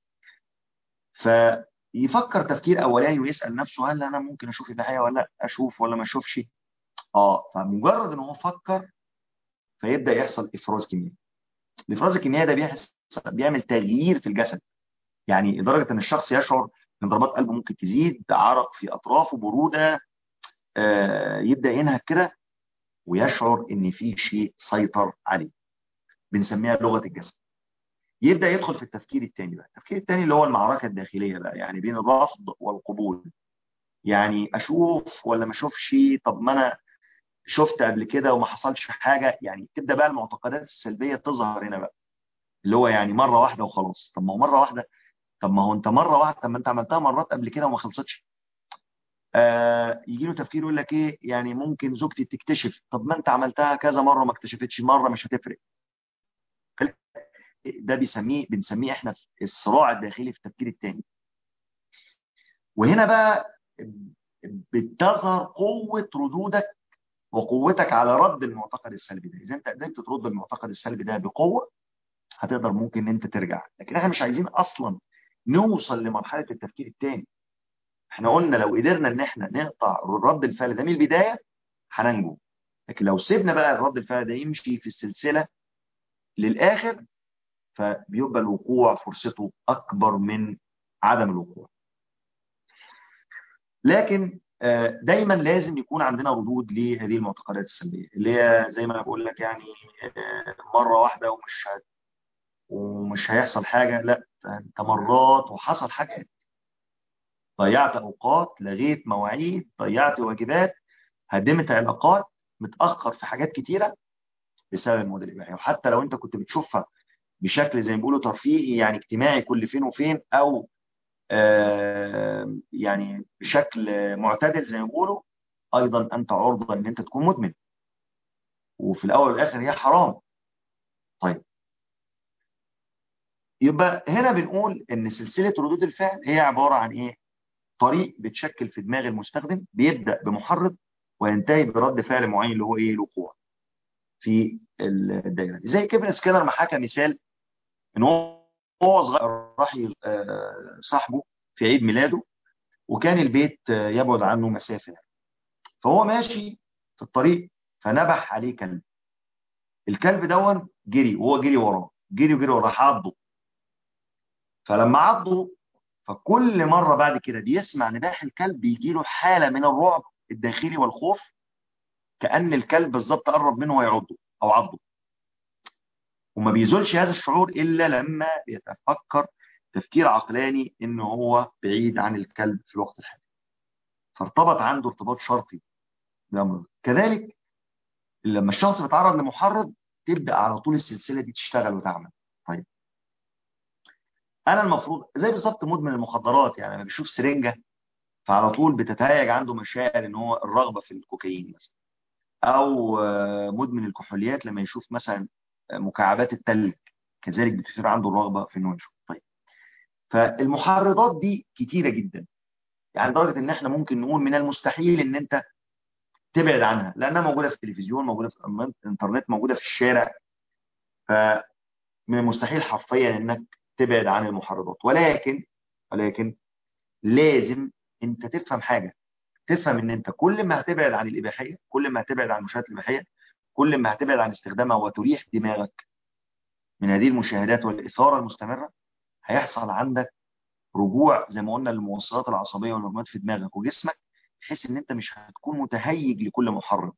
فيفكر تفكير اولاني ويسال نفسه هل انا ممكن اشوف اباحيه ولا لا، اشوف ولا ما اشوفش. اه، فمجرد ان هو فكر فيبدا يحصل افراز كيميائي. الافراز الكيميائي ده بيحس بيعمل تغيير في الجسد، يعني لدرجه ان الشخص يشعر ان ضربات قلبه ممكن تزيد، عرق في اطرافه، بروده، آه يبدا ينهك كده ويشعر ان في شيء سيطر عليه، بنسميها لغه الجسد. يبدا يدخل في التفكير الثاني بقى. التفكير الثاني اللي هو المعركه الداخليه بقى، يعني بين الرفض والقبول. يعني اشوف ولا ما اشوفش؟ طب ما انا شفت قبل كده وما حصلش حاجه. يعني تبدا بقى المعتقدات السلبيه تظهر هنا بقى، اللي هو يعني مره واحده وخلاص. طب ما هو مره واحده، طب ما هو انت مره واحده، طب ما انت عملتها مرات قبل كده وما خلصتش. آه يجي له تفكير يقول لك ايه، يعني ممكن زوجتي تكتشف. طب ما انت عملتها كذا مره ما اكتشفتش، مره مش هتفرق. ده بيسميه بنسميه احنا في الصراع الداخلي في التفكير الثاني. وهنا بقى بتظهر قوه ردودك وقوتك على رد المعتقد السلبي ده. اذا انت قدرت ترد المعتقد السلبي ده بقوه، هتقدر ممكن ان انت ترجع. لكن احنا مش عايزين اصلا نوصل لمرحله التفكير الثاني. احنا قلنا لو قدرنا ان احنا نقطع رد الفعل ده من البدايه هننجو. لكن لو سيبنا بقى الرد الفعل ده يمشي في السلسله للاخر، فبيبقى الوقوع فرصته اكبر من عدم الوقوع. لكن آه، دايما لازم يكون عندنا ردود لهذه المعتقدات السلبيه، اللي هي زي ما انا بقول لك يعني آه، مره واحده ومش هت- ومش هيحصل حاجه. لا، انت مرات وحصل حاجات. ضيعت اوقات، لغيت مواعيد، ضيعت واجبات، هدمت علاقات، متاخر في حاجات كتيره بسبب المواد الاباحيه. وحتى لو انت كنت بتشوفها بشكل زي ما بيقولوا ترفيهي، يعني اجتماعي كل فين وفين، او آه يعني بشكل معتدل زي ما بيقولوا، ايضا انت عرضه ان انت تكون مدمن. وفي الاول والاخر هي حرام. طيب، يبقى هنا بنقول ان سلسله ردود الفعل هي عباره عن ايه؟ طريق بتشكل في دماغ المستخدم، بيبدا بمحرض وينتهي برد فعل معين اللي هو ايه؟ الوقوع في الدايره دي. زي كيفن سكينر ما حكى مثال ان هو هو صغير راح ي- آه، صاحبه في عيد ميلاده، وكان البيت آه، يبعد عنه مسافه يعني. فهو ماشي في الطريق، فنبح عليه كلب. الكلب دون جري، وهو جري وراه، جري وجري وراه، راح عضه. فلما عضه، فكل مره بعد كده بيسمع نباح الكلب بيجي له حاله من الرعب الداخلي والخوف، كأن الكلب بالظبط قرب منه ويعضه او عضه. وما بيزولش هذا الشعور الا لما بيتفكر تفكير عقلاني ان هو بعيد عن الكلب في الوقت الحالي. فارتبط عنده ارتباط شرطي بالامر ده. كذلك لما الشخص بيتعرض لمحرض، تبدا على طول السلسله دي تشتغل وتعمل. طيب، انا المفروض زي بالظبط مدمن المخدرات، يعني لما بيشوف سرنجه فعلى طول بتتهيج عنده مشاعر ان هو الرغبه في الكوكايين مثلا. او آه، مدمن الكحوليات لما يشوف مثلا آه، مكعبات التلج، كذلك بتثير عنده الرغبه في انه يشوف. طيب، فالمحرضات دي كتيره جدا، يعني لدرجه ان احنا ممكن نقول من المستحيل ان انت تبعد عنها، لانها موجوده في التلفزيون، موجوده في الانترنت، موجوده في الشارع. فمن المستحيل حرفيا انك تبعد عن المحرضات. ولكن ولكن لازم انت تفهم حاجه. تفهم ان انت كل ما هتبعد عن الاباحيه، كل ما هتبعد عن المشاهدات الاباحيه، كل ما هتبعد عن استخدامها وتريح دماغك من هذه المشاهدات والاثاره المستمره، هيحصل عندك رجوع زي ما قلنا للموصلات العصبيه والهرمونات في دماغك وجسمك، بحيث ان انت مش هتكون متهيج لكل محرك.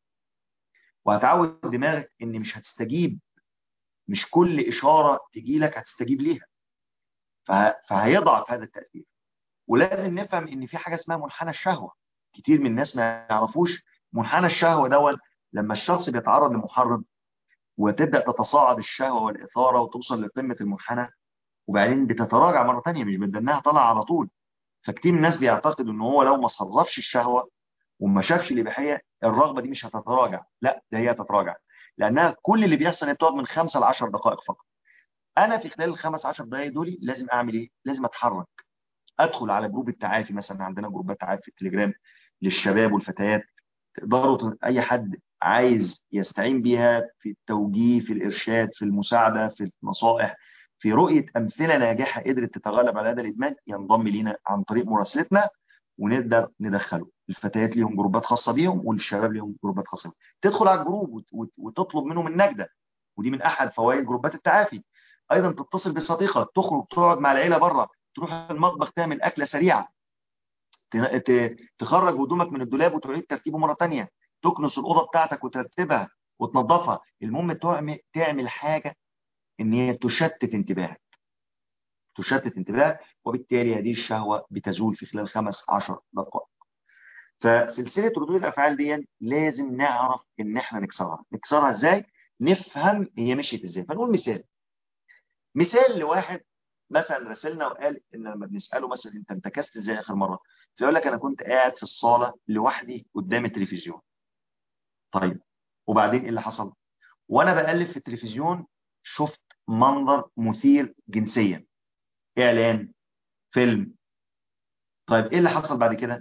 وهتعود دماغك ان مش هتستجيب، مش كل اشاره تجي لك هتستجيب ليها. فه- فهيضعف هذا التاثير. ولازم نفهم ان في حاجه اسمها منحنى الشهوه. كتير من الناس ما يعرفوش منحنى الشهوه دون. لما الشخص بيتعرض لمحرض وتبدا تتصاعد الشهوه والاثاره وتوصل لقمه المنحنى، وبعدين بتتراجع مره تانيه، مش بدنها طالعه على طول. فكتير من الناس بيعتقد ان هو لو ما صرفش الشهوه وما شافش الاباحيه، الرغبه دي مش هتتراجع. لا، ده هي هتتراجع. لانها كل اللي بيحصل انها بتقعد من خمسه ل عشر دقائق فقط. انا في خلال الخمس عشر دقائق دول لازم اعمل ايه؟ لازم اتحرك. ادخل على جروب التعافي، مثلا عندنا جروبات تعافي في التليجرام للشباب والفتيات. تقدروا ت- اي حد عايز يستعين بيها في التوجيه، في الارشاد، في المساعده، في النصائح، في رؤيه امثله ناجحه قدرت تتغلب على هذا الادمان، ينضم لينا عن طريق مراسلتنا ونقدر ندخله. الفتيات ليهم جروبات خاصه بيهم، والشباب ليهم جروبات خاصه بيهم. تدخل على الجروب وت- وت- وتطلب منهم النجده، ودي من احد فوائد جروبات التعافي. ايضا تتصل بصديقه، تخرج تقعد مع العيله بره، تروح المطبخ تعمل اكله سريعه، ت- ت- تخرج هدومك من الدولاب وتعيد ترتيبه مره تانيه، تكنس الاوضه بتاعتك وترتبها وتنظفها. المهم تعمل تعمل حاجه ان هي تشتت انتباهك، تشتت انتباهك، وبالتالي هذه الشهوه بتزول في خلال خمس عشر دقائق. فسلسله ردود الافعال دي لازم نعرف ان احنا نكسرها. نكسرها ازاي؟ نفهم هي مشيت ازاي. فنقول مثال. مثال لواحد مثلا راسلنا وقال ان لما بنساله مثلا انت انتكست ازاي اخر مره، فيقول لك انا كنت قاعد في الصاله لوحدي قدام التلفزيون. طيب، وبعدين ايه اللي حصل؟ وانا بقلب في التلفزيون شفت منظر مثير جنسيا، اعلان، فيلم. طيب، ايه اللي حصل بعد كده؟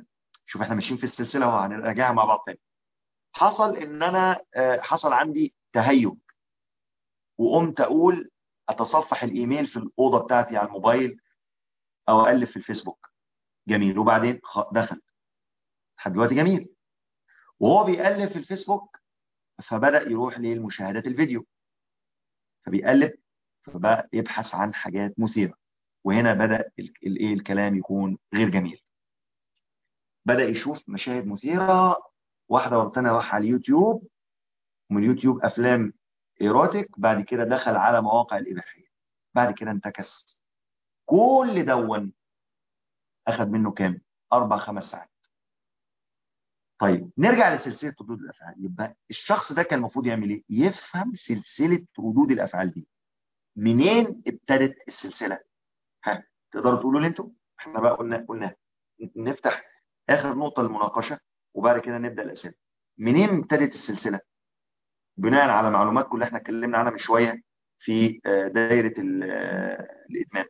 شوف احنا ماشيين في السلسله وهنراجعها مع بعض تاني. حصل ان انا آه، حصل عندي تهيج، وقمت اقول اتصفح الايميل في الاوضه بتاعتي على الموبايل، او اقلب في الفيسبوك. جميل. وبعدين خ- دخل لحد دلوقتي جميل. وهو بيقلب في الفيسبوك فبدأ يروح للمشاهدات الفيديو، فبيقلب، فبقى يبحث عن حاجات مثيرة. وهنا بدأ ال- الايه الكلام يكون غير جميل. بدأ يشوف مشاهد مثيرة، واحدة ورا التانية، راح على اليوتيوب، ومن اليوتيوب أفلام إيروتيك، بعد كده دخل على مواقع الإباحية، بعد كده انتكس. كل دون أخذ منه كام؟ أربع خمس ساعات. طيب نرجع لسلسلة ردود الأفعال. يبقى الشخص ده كان المفروض يعمل إيه؟ يفهم سلسلة ردود الأفعال دي منين ابتدت السلسلة. ها، تقدروا تقولوا لي انتوا؟ احنا بقى قلنا قلنا نفتح اخر نقطة المناقشة، وبعد كده نبدأ الأسئلة. منين ابتدت السلسلة؟ بناء على معلوماتكم اللي احنا اتكلمنا عنها من شوية في آه، دايرة ال- آه، الإدمان.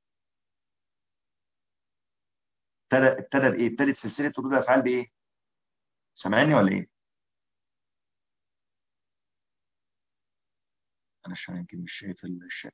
ابتدى ابتدى بإيه؟ ابتدت سلسلة ردود الأفعال بإيه؟ سامعني ولا إيه؟ أنا عشان يمكن مش شايف الشات.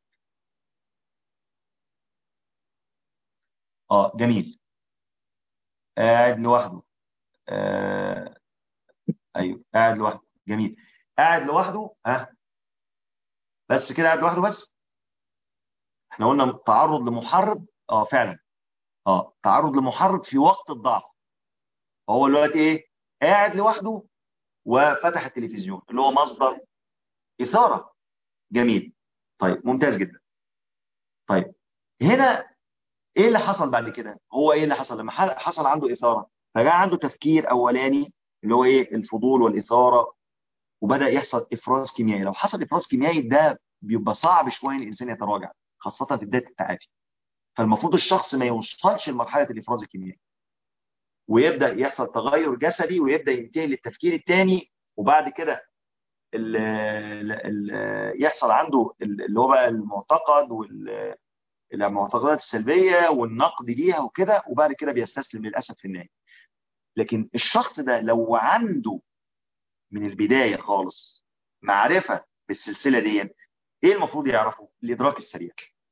اه جميل. قاعد لوحده. آه ايوه قاعد لوحده. جميل. قاعد لوحده. ها، بس كده قاعد لوحده بس. احنا قلنا تعرض لمحرض. اه فعلا. اه تعرض لمحرض في وقت الضعف. هو دلوقتي ايه؟ قاعد لوحده وفتح التلفزيون اللي هو مصدر اثاره. جميل. طيب ممتاز جدا. طيب هنا ايه اللي حصل بعد كده؟ هو ايه اللي حصل لما ح- حصل عنده اثاره؟ فجاء عنده تفكير اولاني اللي هو ايه؟ الفضول والاثاره، وبدا يحصل افراز كيميائي. لو حصل افراز كيميائي ده بيبقى صعب شويه الانسان يتراجع، خاصه في بدايه التعافي. فالمفروض الشخص ما يوصلش لمرحله الافراز الكيميائي، ويبدا يحصل تغير جسدي، ويبدا ينتهي للتفكير الثاني. وبعد كده ال ال ال يحصل عنده ال- اللي هو بقى المعتقد والمعتقدات السلبيه والنقد ليها وكده، وبعد كده بيستسلم للاسف في النهايه. لكن الشخص ده لو عنده من البدايه خالص معرفه بالسلسله دي، ايه المفروض يعرفه؟ الادراك السريع.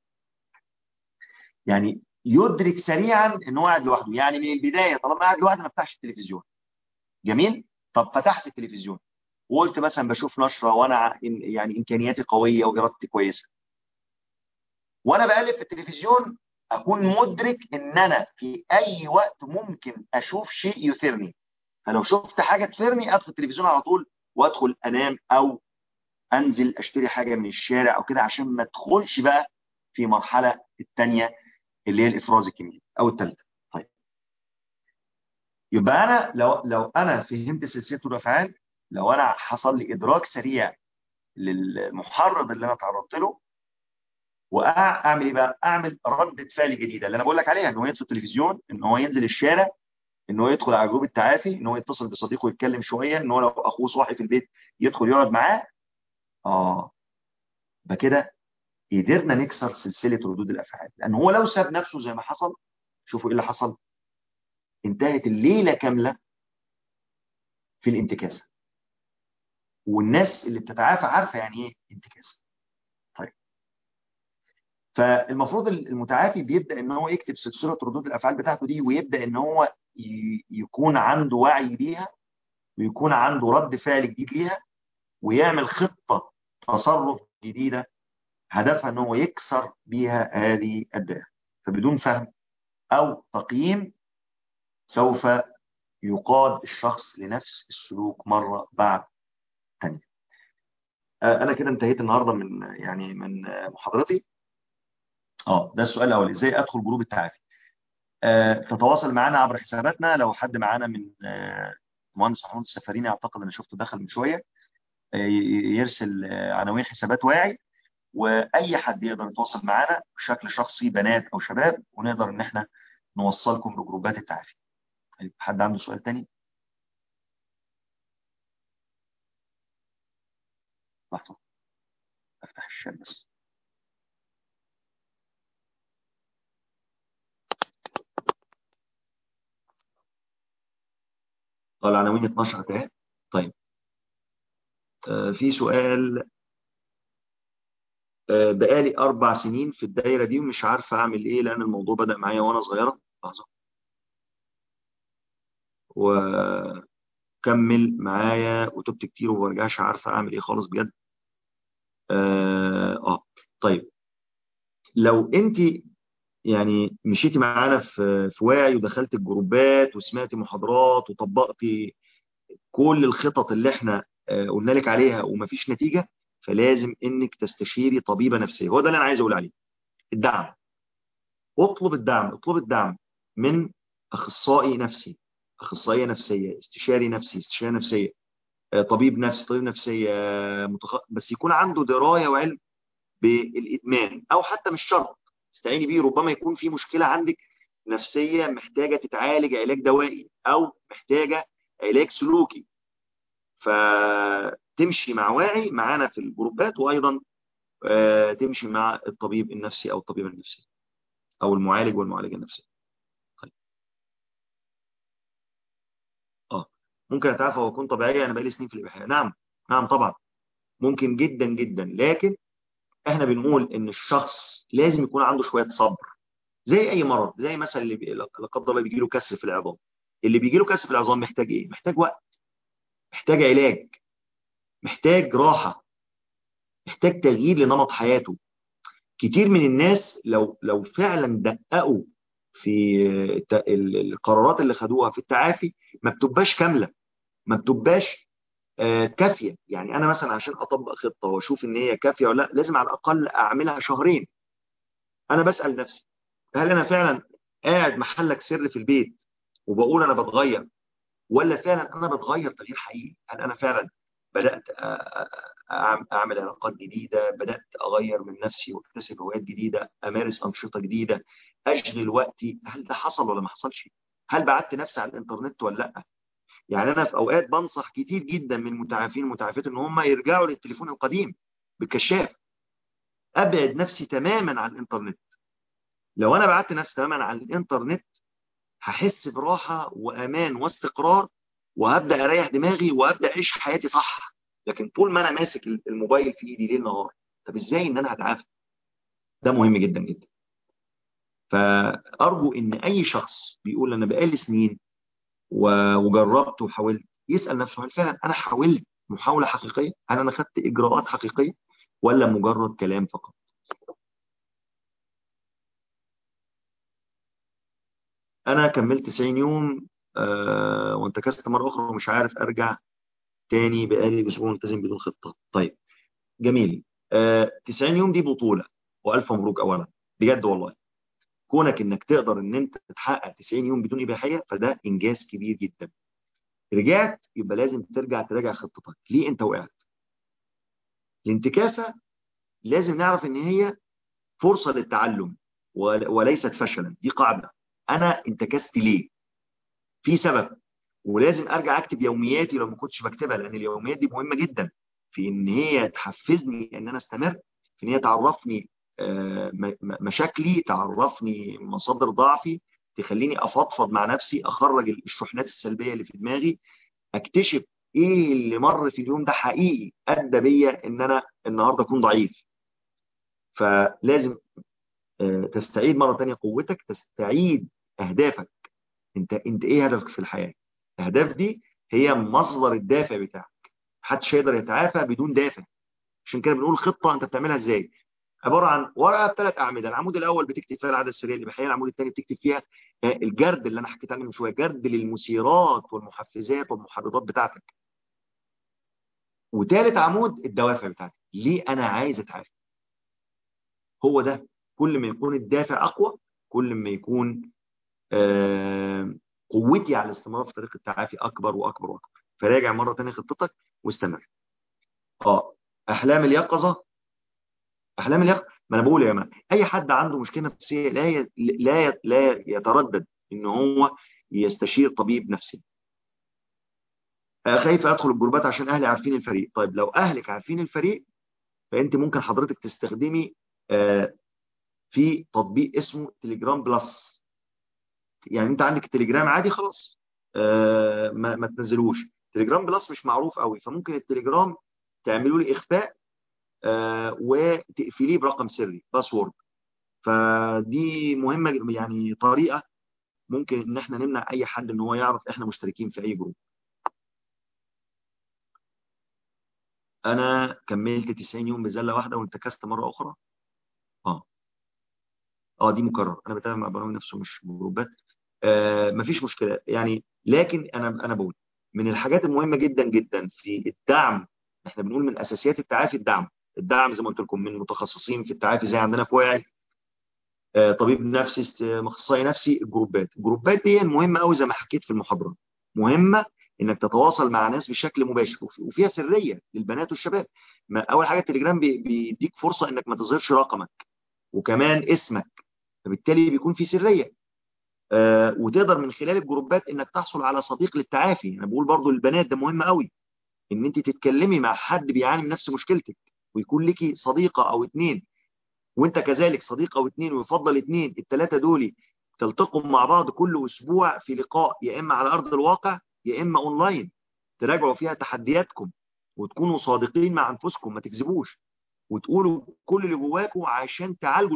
يعني يدرك سريعا ان هو قاعد لوحده. يعني من البدايه طالما قاعد لوحده ما افتحش التلفزيون. جميل. طب فتحت التلفزيون وقلت مثلا بشوف نشره، وانا ع- إن- يعني امكانياتي قويه وارادتي كويسه، وانا بقلب في التلفزيون اكون مدرك ان انا في اي وقت ممكن اشوف شيء يثيرني. فلو شفت حاجه تثيرني اطفي التلفزيون على طول وادخل انام، او انزل اشتري حاجه من الشارع او كده، عشان ما ادخلش بقى في مرحله الثانيه اللي هي الافراز الكيميائي او الثالثه. طيب يبقى انا لو لو انا فهمت سلسله الافعال، لو انا حصل لي ادراك سريع للمحرض اللي انا تعرضت له، واعمل ايه بقى؟ اعمل رده فعل جديده اللي انا بقول لك عليها، ان هو يطفي التلفزيون، ان هو ينزل الشارع، ان هو يدخل على جروب التعافي، ان هو يتصل بصديقه يتكلم شويه، ان هو لو اخوه صاحي في البيت يدخل يقعد معاه. اه يبقى كده قدرنا نكسر سلسله ردود الافعال. لان هو لو ساب نفسه زي ما حصل، شوفوا ايه اللي حصل. انتهت الليله كامله في الانتكاسه. والناس اللي بتتعافى عارفه يعني ايه انتكاسه. طيب فالمفروض المتعافي بيبدا ان هو يكتب سلسله ردود الافعال بتاعته دي، ويبدا ان هو ي- يكون عنده وعي بيها، ويكون عنده رد فعل جديد ليها، ويعمل خطه تصرف جديده هدفها ان هو يكسر بيها هذه الدائره. فبدون فهم او تقييم سوف يقاد الشخص لنفس السلوك مره بعد ثانيه. انا كده انتهيت النهارده من يعني من آه، محاضرتي. اه ده السؤال الاول، ازاي ادخل جروب التعافي؟ آه، تتواصل معنا عبر حساباتنا. لو حد معانا من آه، مهندس محمود السفاريني، اعتقد انا شفته دخل من شويه، آه، ي- يرسل آه، عناوين حسابات واعي. واي حد يقدر يتواصل معانا بشكل شخصي، بنات او شباب، ونقدر ان احنا نوصلكم بجروبات التعافي. طيب، حد عنده سؤال تاني؟ لحظه افتح الشات بس. اه العناوين اتنشرت اهي. طيب آه في سؤال. آه بقالي اربع سنين في الدايره دي ومش عارفه اعمل ايه، لان الموضوع بدأ معايا وانا صغيره. لحظه. وكمل معايا وتبت كتير وما برجعش عارفه اعمل ايه خالص بجد. اه, آه. طيب لو انت يعني مشيتي معانا في في واعي ودخلت الجروبات وسمعتي محاضرات وطبقتي كل الخطط اللي احنا آه، قلنا لك عليها ومفيش نتيجة، فلازم انك تستشيري طبيبة نفسية. هو ده اللي انا عايز اقول عليه. الدعم. اطلب الدعم، اطلب الدعم من اخصائي نفسي، اخصائية نفسية، استشاري نفسي، استشارية نفسية، آه، طبيب نفسي، طبيب نفسية، آه، متخ... بس يكون عنده دراية وعلم بالادمان، او حتى مش شرط تستعيني بيه. ربما يكون في مشكله عندك نفسيه محتاجه تتعالج علاج دوائي، او محتاجه علاج سلوكي، فتمشي مع واعي معانا في الجروبات، وايضا آه، تمشي مع الطبيب النفسي او الطبيبه النفسيه او المعالج والمعالجه النفسيه. طيب. اه ممكن اتعافى واكون طبيعيه؟ انا بقالي سنين في الاباحيه. نعم، نعم طبعا، ممكن جدا جدا، لكن احنا بنقول ان الشخص لازم يكون عنده شويه صبر. زي اي مرض، زي مثلا اللي بي... لا قدر الله بيجي له كسر في العظام. اللي بيجي له كسر في العظام محتاج ايه؟ محتاج وقت، محتاج علاج، محتاج راحه، محتاج تغيير لنمط حياته. كتير من الناس لو لو فعلا دققوا في الت- ال- القرارات اللي خدوها في التعافي، ما بتبقاش كامله، ما بتبقاش آه، كافيه. يعني انا مثلا عشان اطبق خطه واشوف ان هي كافيه ولا لا، لازم على الاقل اعملها شهرين. انا بسال نفسي، هل انا فعلا قاعد محلك سر في البيت وبقول انا بتغير، ولا فعلا انا بتغير تغيير حقيقي؟ هل انا فعلا بدات أ- أ- أعم- اعمل علاقات جديده، بدات اغير من نفسي واكتسب هوايات جديده، امارس انشطه جديده، اشغل وقتي؟ هل ده حصل ولا ما حصلش؟ هل بعدت نفسي على الانترنت ولا لا؟ يعني انا في اوقات بنصح كتير جدا من المتعافين والمتعافيات ان هم يرجعوا للتليفون القديم بالكشاف. ابعد نفسي تماما عن الانترنت. لو انا بعدت نفسي تماما عن الانترنت، هحس براحه وامان واستقرار، وهبدا اريح دماغي وابدا اعيش حياتي صح. لكن طول ما انا ماسك الموبايل في ايدي ليل نهار، طب ازاي ان انا هتعافى؟ ده مهم جدا جدا. فارجو ان اي شخص بيقول انا بقالي سنين و- وجربت وحاولت، يسال نفسه هل فعلا انا حاولت محاوله حقيقيه؟ هل انا خدت اجراءات حقيقيه ولا مجرد كلام فقط؟ انا كملت تسعين يوم آه وانتكست مره اخرى ومش عارف ارجع تاني، بقالي اسبوع ملتزم بدون خطه. طيب جميل. آه تسعين يوم دي بطولة، والف مبروك اولا، بجد والله. كونك انك تقدر ان انت تحقق تسعين يوم بدون اباحية فده انجاز كبير جدا. رجعت يبقى لازم ترجع تراجع خطتك. ليه انت وقعت؟ الانتكاسة لازم نعرف ان هي فرصة للتعلم ول- وليست فشلا. دي قاعدة. انا انتكست ليه؟ في سبب. ولازم ارجع اكتب يومياتي لو ما كنتش بكتبها، لان اليوميات دي مهمه جدا في ان هي تحفزني ان انا استمر، في ان هي تعرفني آه، م- م- مشاكلي، تعرفني مصادر ضعفي، تخليني افضفض مع نفسي، اخرج الشحنات السلبيه اللي في دماغي، اكتشف ايه اللي مر في اليوم ده حقيقي ادى بيا ان انا النهارده اكون ضعيف. فلازم آه، تستعيد مره تانية قوتك، تستعيد اهدافك. انت انت ايه هدفك في الحياه؟ الاهداف دي هي مصدر الدافع بتاعك. محدش يقدر يتعافى بدون دافع. عشان كده بنقول خطه انت بتعملها ازاي. عباره عن ورقه بثلاث اعمده. العمود الاول بتكتب فيها العاده السريه الاباحيه، العمود الثاني بتكتب فيها آه، الجرد اللي انا حكيت عنه من شويه، جرد للمثيرات والمحفزات والمحرضات بتاعتك. وثالث عمود الدوافع بتاعتك، ليه انا عايز اتعافى. هو ده. كل ما يكون الدافع اقوى، كل ما يكون آه، قوتي على الاستمرار في طريق التعافي اكبر واكبر واكبر. فراجع مره ثانيه خطتك واستمر. اه احلام اليقظه. احلام اليقظه، ما انا بقول يا جماعه، اي حد عنده مشكله نفسيه لا ي... لا ي... لا يتردد ان هو يستشير طبيب نفسي. آه، خايف ادخل الجروبات عشان اهلي عارفين الفريق. طيب لو اهلك عارفين الفريق، فانت ممكن حضرتك تستخدمي آه، في تطبيق اسمه تليجرام بلس. يعني انت عندك التليجرام عادي خلاص، آه ما, ما تنزلوش. تليجرام بلس مش معروف قوي، فممكن التليجرام تعملوا لي اخفاء آه وتقفليه برقم سري باسورد. فدي مهمه ج- يعني طريقه ممكن ان احنا نمنع اي حد ان هو يعرف احنا مشتركين في اي جروب. انا كملت تسعين يوم بزله واحده وانتكست مره اخرى. اه اه دي مكرر، انا بتابع مع برامج نفسه مش جروبات. آه مفيش مشكله يعني، لكن انا انا بقول من الحاجات المهمه جدا جدا في الدعم. احنا بنقول من اساسيات التعافي الدعم. الدعم زي ما قلت لكم من متخصصين في التعافي زي عندنا في واعي، آه طبيب نفسي، است- اخصائي نفسي. الجروبات الجروبات دي مهمه قوي زي ما حكيت في المحاضره. مهمه انك تتواصل مع ناس بشكل مباشر، وفي- وفيها سريه للبنات والشباب. ما اول حاجه التليجرام بي- بيديك فرصه انك ما تظهرش رقمك وكمان اسمك، فبالتالي بيكون في سريه. آه، وتقدر من خلال الجروبات انك تحصل على صديق للتعافي. انا بقول برضو للبنات ده مهم قوي، ان انت تتكلمي مع حد بيعاني من نفس مشكلتك، ويكون لك صديقه او اتنين، وانت كذلك صديقه او اتنين، ويفضل اتنين. التلاته دول تلتقوا مع بعض كل اسبوع في لقاء، يا اما على ارض الواقع يا اما اونلاين، تراجعوا فيها تحدياتكم وتكونوا صادقين مع انفسكم، ما تكذبوش، وتقولوا كل اللي جواكم عشان تعالجوا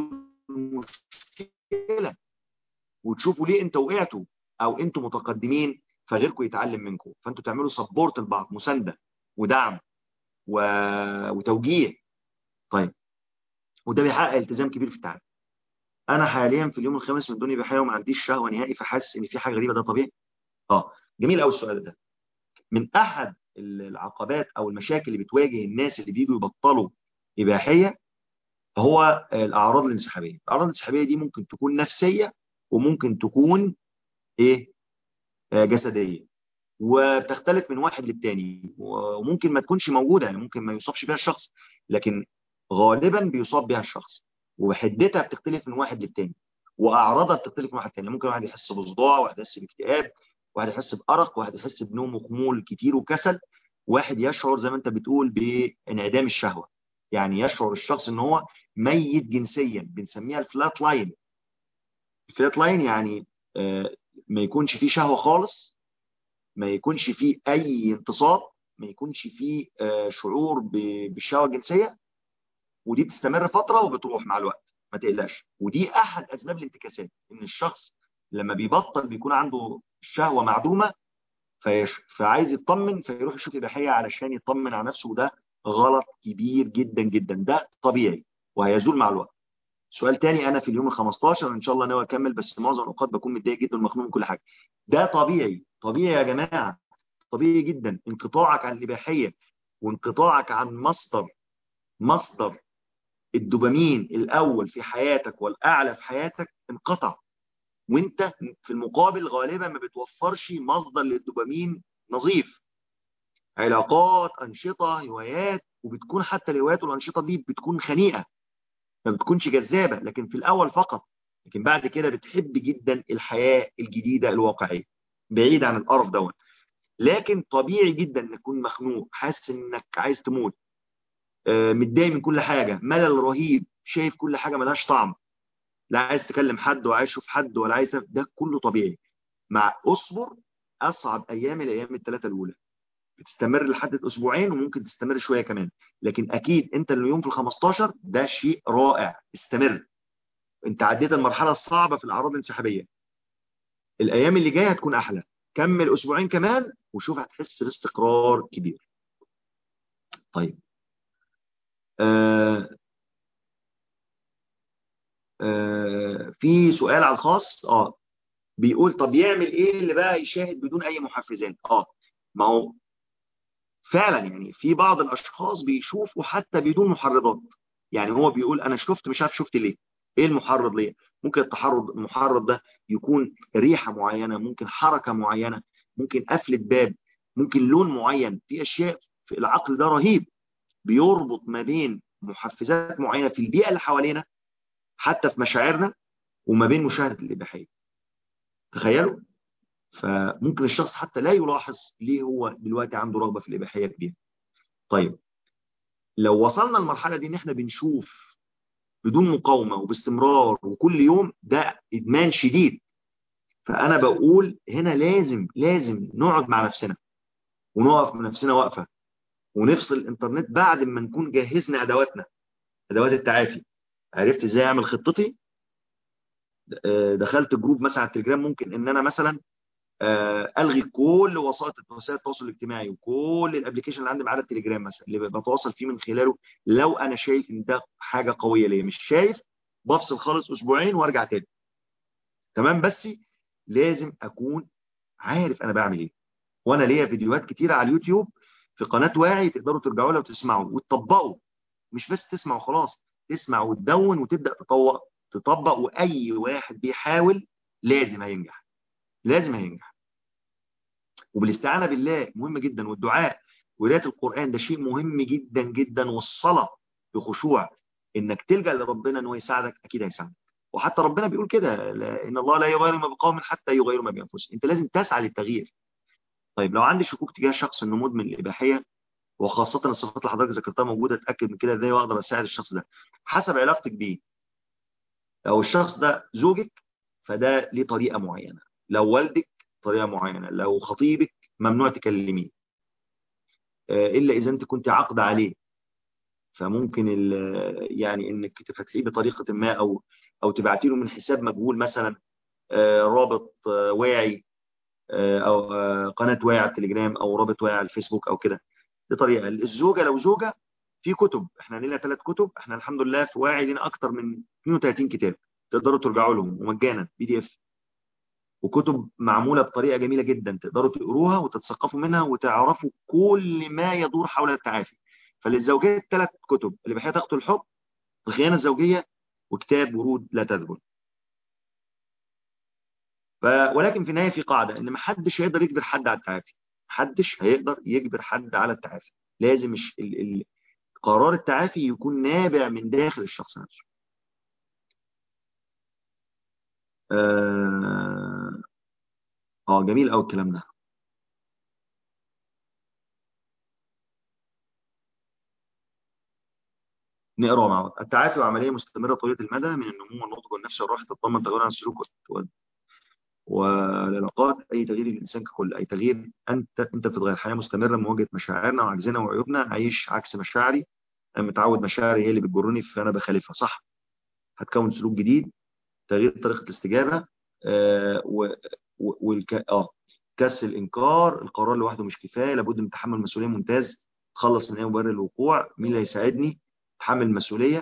المشكله، وتشوفوا ليه انتوا وقعتوا او انتوا متقدمين، فغيركم يتعلم منكم، فانتوا تعملوا سبورت لبعض، مسانده ودعم و... وتوجيه. طيب، وده بيحقق التزام كبير في التعامل. انا حاليا في اليوم الخامس من الدنيا بحياه وما عنديش شهوه نهائي، فحاسس ان في حاجه غريبه. ده طبيعي؟ اه جميل قوي السؤال ده. من احد العقبات او المشاكل اللي بتواجه الناس اللي بيجوا يبطلوا اباحيه هو الاعراض الانسحابيه. الاعراض الانسحابيه دي ممكن تكون نفسيه، وممكن تكون ايه، آه، جسديه، وبتختلف من واحد للتاني، وممكن ما تكونش موجودة، يعني ممكن ما يصابش بها الشخص، لكن غالبا بيصاب بها الشخص. وحدتها بتختلف من واحد للتاني، وأعراضها بتختلف من واحد للتاني. ممكن واحد يحس بصداع، واحد يحس باكتئاب، واحد يحس بأرق، واحد يحس بنوم وخمول كتير وكسل، واحد يشعر زي ما انت بتقول بانعدام الشهوة. يعني يشعر الشخص ان هو ميت جنسيا، بنسميها الفلات لاين. الفلات لاين يعني آه، ما يكونش فيه شهوة خالص، ما يكونش فيه اي انتصاب، ما يكونش فيه آه، شعور ب- بالشهوه الجنسيه. ودي بتستمر فتره وبتروح مع الوقت، ما تقلقش. ودي احد اسباب الانتكاسات، ان الشخص لما بيبطل بيكون عنده الشهوه معدومه، فيش... فعايز يطمن فيروح يشوف اباحيه علشان يطمن على نفسه، وده غلط كبير جدا جدا. ده طبيعي وهيزول مع الوقت. سؤال تاني، انا في اليوم ال خمستاشر ان شاء الله ناوي اكمل، بس معظم الاوقات بكون متضايق جدا ومخنوق من كل حاجه. ده طبيعي، طبيعي يا جماعه، طبيعي جدا. انقطاعك عن الإباحية وانقطاعك عن مصدر مصدر الدوبامين الأول في حياتك والأعلى في حياتك انقطع، وانت في المقابل غالبا ما بتوفرش مصدر للدوبامين نظيف. علاقات، أنشطة، هوايات، وبتكون حتى الهوايات والأنشطة دي بتكون خنيئة، ما بتكونش جذابة، لكن في الأول فقط. لكن بعد كده بتحب جدا الحياة الجديدة الواقعية، بعيد عن القرف دوت. لكن طبيعي جدا انك تكون مخنوق، حاسس انك عايز تموت، آه، متضايق من كل حاجه، ملل رهيب، شايف كل حاجه ملهاش طعم، لا عايز تكلم حد ولا عايز تشوف حد ولا عايز، ده كله طبيعي. مع اصبر، اصعب ايام الايام الثلاثه الاولى، بتستمر لحد اسبوعين وممكن تستمر شويه كمان، لكن اكيد انت اليوم في ال خمستاشر ده شيء رائع. استمر، انت عديت المرحله الصعبه في الاعراض الانسحابيه. الايام اللي جايه هتكون احلى. كمل اسبوعين كمان وشوف، هتحس باستقرار كبير. طيب، آه آه في سؤال على الخاص. اه بيقول طب يعمل ايه اللي بقى يشاهد بدون اي محفزات؟ اه ما هو فعلا يعني في بعض الاشخاص بيشوفوا حتى بدون محرضات. يعني هو بيقول انا شفت، مش عارف شفت ليه، ايه المحرض ليه؟ ممكن التحرض المحرض ده يكون ريحة معينة، ممكن حركة معينة، ممكن قفلة باب، ممكن لون معين. في اشياء في العقل ده رهيب، بيربط ما بين محفزات معينة في البيئة اللي حوالينا، حتى في مشاعرنا، وما بين مشاهدة الإباحية. تخيلوا. فممكن الشخص حتى لا يلاحظ ليه هو دلوقتي عنده رغبة في الإباحية كبيرة. طيب، لو وصلنا المرحلة دي إن إحنا بنشوف بدون مقاومة وباستمرار وكل يوم، ده إدمان شديد. فانا بقول هنا لازم لازم نقعد مع نفسنا ونقف من نفسنا وقفه، ونفصل الانترنت بعد ما نكون جهزنا ادواتنا، ادوات التعافي. عرفت ازاي اعمل خطتي؟ آه، دخلت جروب مثلا على التليجرام، ممكن ان انا مثلا آه، الغي كل وسائط وسائل التواصل الاجتماعي وكل الابلكيشن اللي عندي ما عدا التليجرام مثلا اللي بتواصل فيه من خلاله. لو انا شايف ان ده حاجه قويه ليا، مش شايف بفصل خالص اسبوعين وارجع تاني. تمام. بس لازم اكون عارف انا بعمل ايه. وانا ليا فيديوهات كتيره على اليوتيوب في قناه واعي، تقدروا ترجعوا لها وتسمعوا وتطبقوا. مش بس تسمع وخلاص، تسمع وتدون وتبدا تطبق تطبق. واي واحد بيحاول لازم هينجح، لازم هينجح. وبالاستعانه بالله مهم جدا، والدعاء وقراءه القران ده شيء مهم جدا جدا، والصلاه بخشوع، انك تلجا لربنا ان هو يساعدك، اكيد هيساعدك. وحتى ربنا بيقول كده، لا- ان الله لا يغير ما بقوم حتى يغيروا ما بانفسهم. انت لازم تسعى للتغيير. طيب لو عندي شكوك تجاه شخص انه مدمن الاباحيه، وخاصه الصفات اللي حضرتك ذكرتها موجوده، اتاكد من كده ازاي واقدر اساعد الشخص ده حسب علاقتك بيه. لو الشخص ده زوجك فده ليه طريقه معينه، لو والدك طريقه معينه، لو خطيبك ممنوع تكلميه آه، الا اذا انت كنت عقد عليه. فممكن ال- يعني انك تفتحيه بطريقه ما، او او تبعتي له من حساب مجهول مثلا آه، رابط آه، واعي، آه، او آه، قناه واعي على التليجرام، او رابط واعي على الفيسبوك او كده. دي طريقه. الزوجه لو زوجه، في كتب، احنا لنا ثلاث كتب، احنا الحمد لله في واعي لنا اكتر من اثنين وثلاثين كتاب، تقدروا ترجعوا لهم ومجانا بي دي اف. وكتب معموله بطريقه جميله جدا، تقدروا تقروها وتتثقفوا منها وتعرفوا كل ما يدور حول التعافي. فللزوجات ثلاث كتب: اللي بحياة تقتل الحب، الخيانه الزوجيه، وكتاب ورود لا تذبل. ف... ولكن في النهايه في قاعده ان ما حدش هيقدر يجبر حد على التعافي. محدش هيقدر يجبر حد على التعافي. لازم الش- ال... ال... قرار التعافي يكون نابع من داخل الشخص نفسه. اه, آه جميل قوي الكلام ده. نقرا مع بعض. التعافي عمليه مستمره طويله المدى من النمو والنضج والنفسي والروح، تتضمن تغير عن السلوك وال- والعلاقات. اي تغيير الانسان ككل، اي تغيير انت انت بتتغير. حياه مستمره من مواجهه مشاعرنا وعجزنا وعيوبنا. عيش عكس مشاعري، انا متعود مشاعري هي اللي بتجرني فانا بخالفها، صح. هتكون سلوك جديد، تغيير طريقه الاستجابه. آه و و- والك اه كسر الانكار. القرار لوحده مش كفايه، لابد من تحمل مسؤوليه. ممتاز. تخلص من اي مبرر الوقوع. مين اللي هيساعدني؟ تحمل المسؤوليه.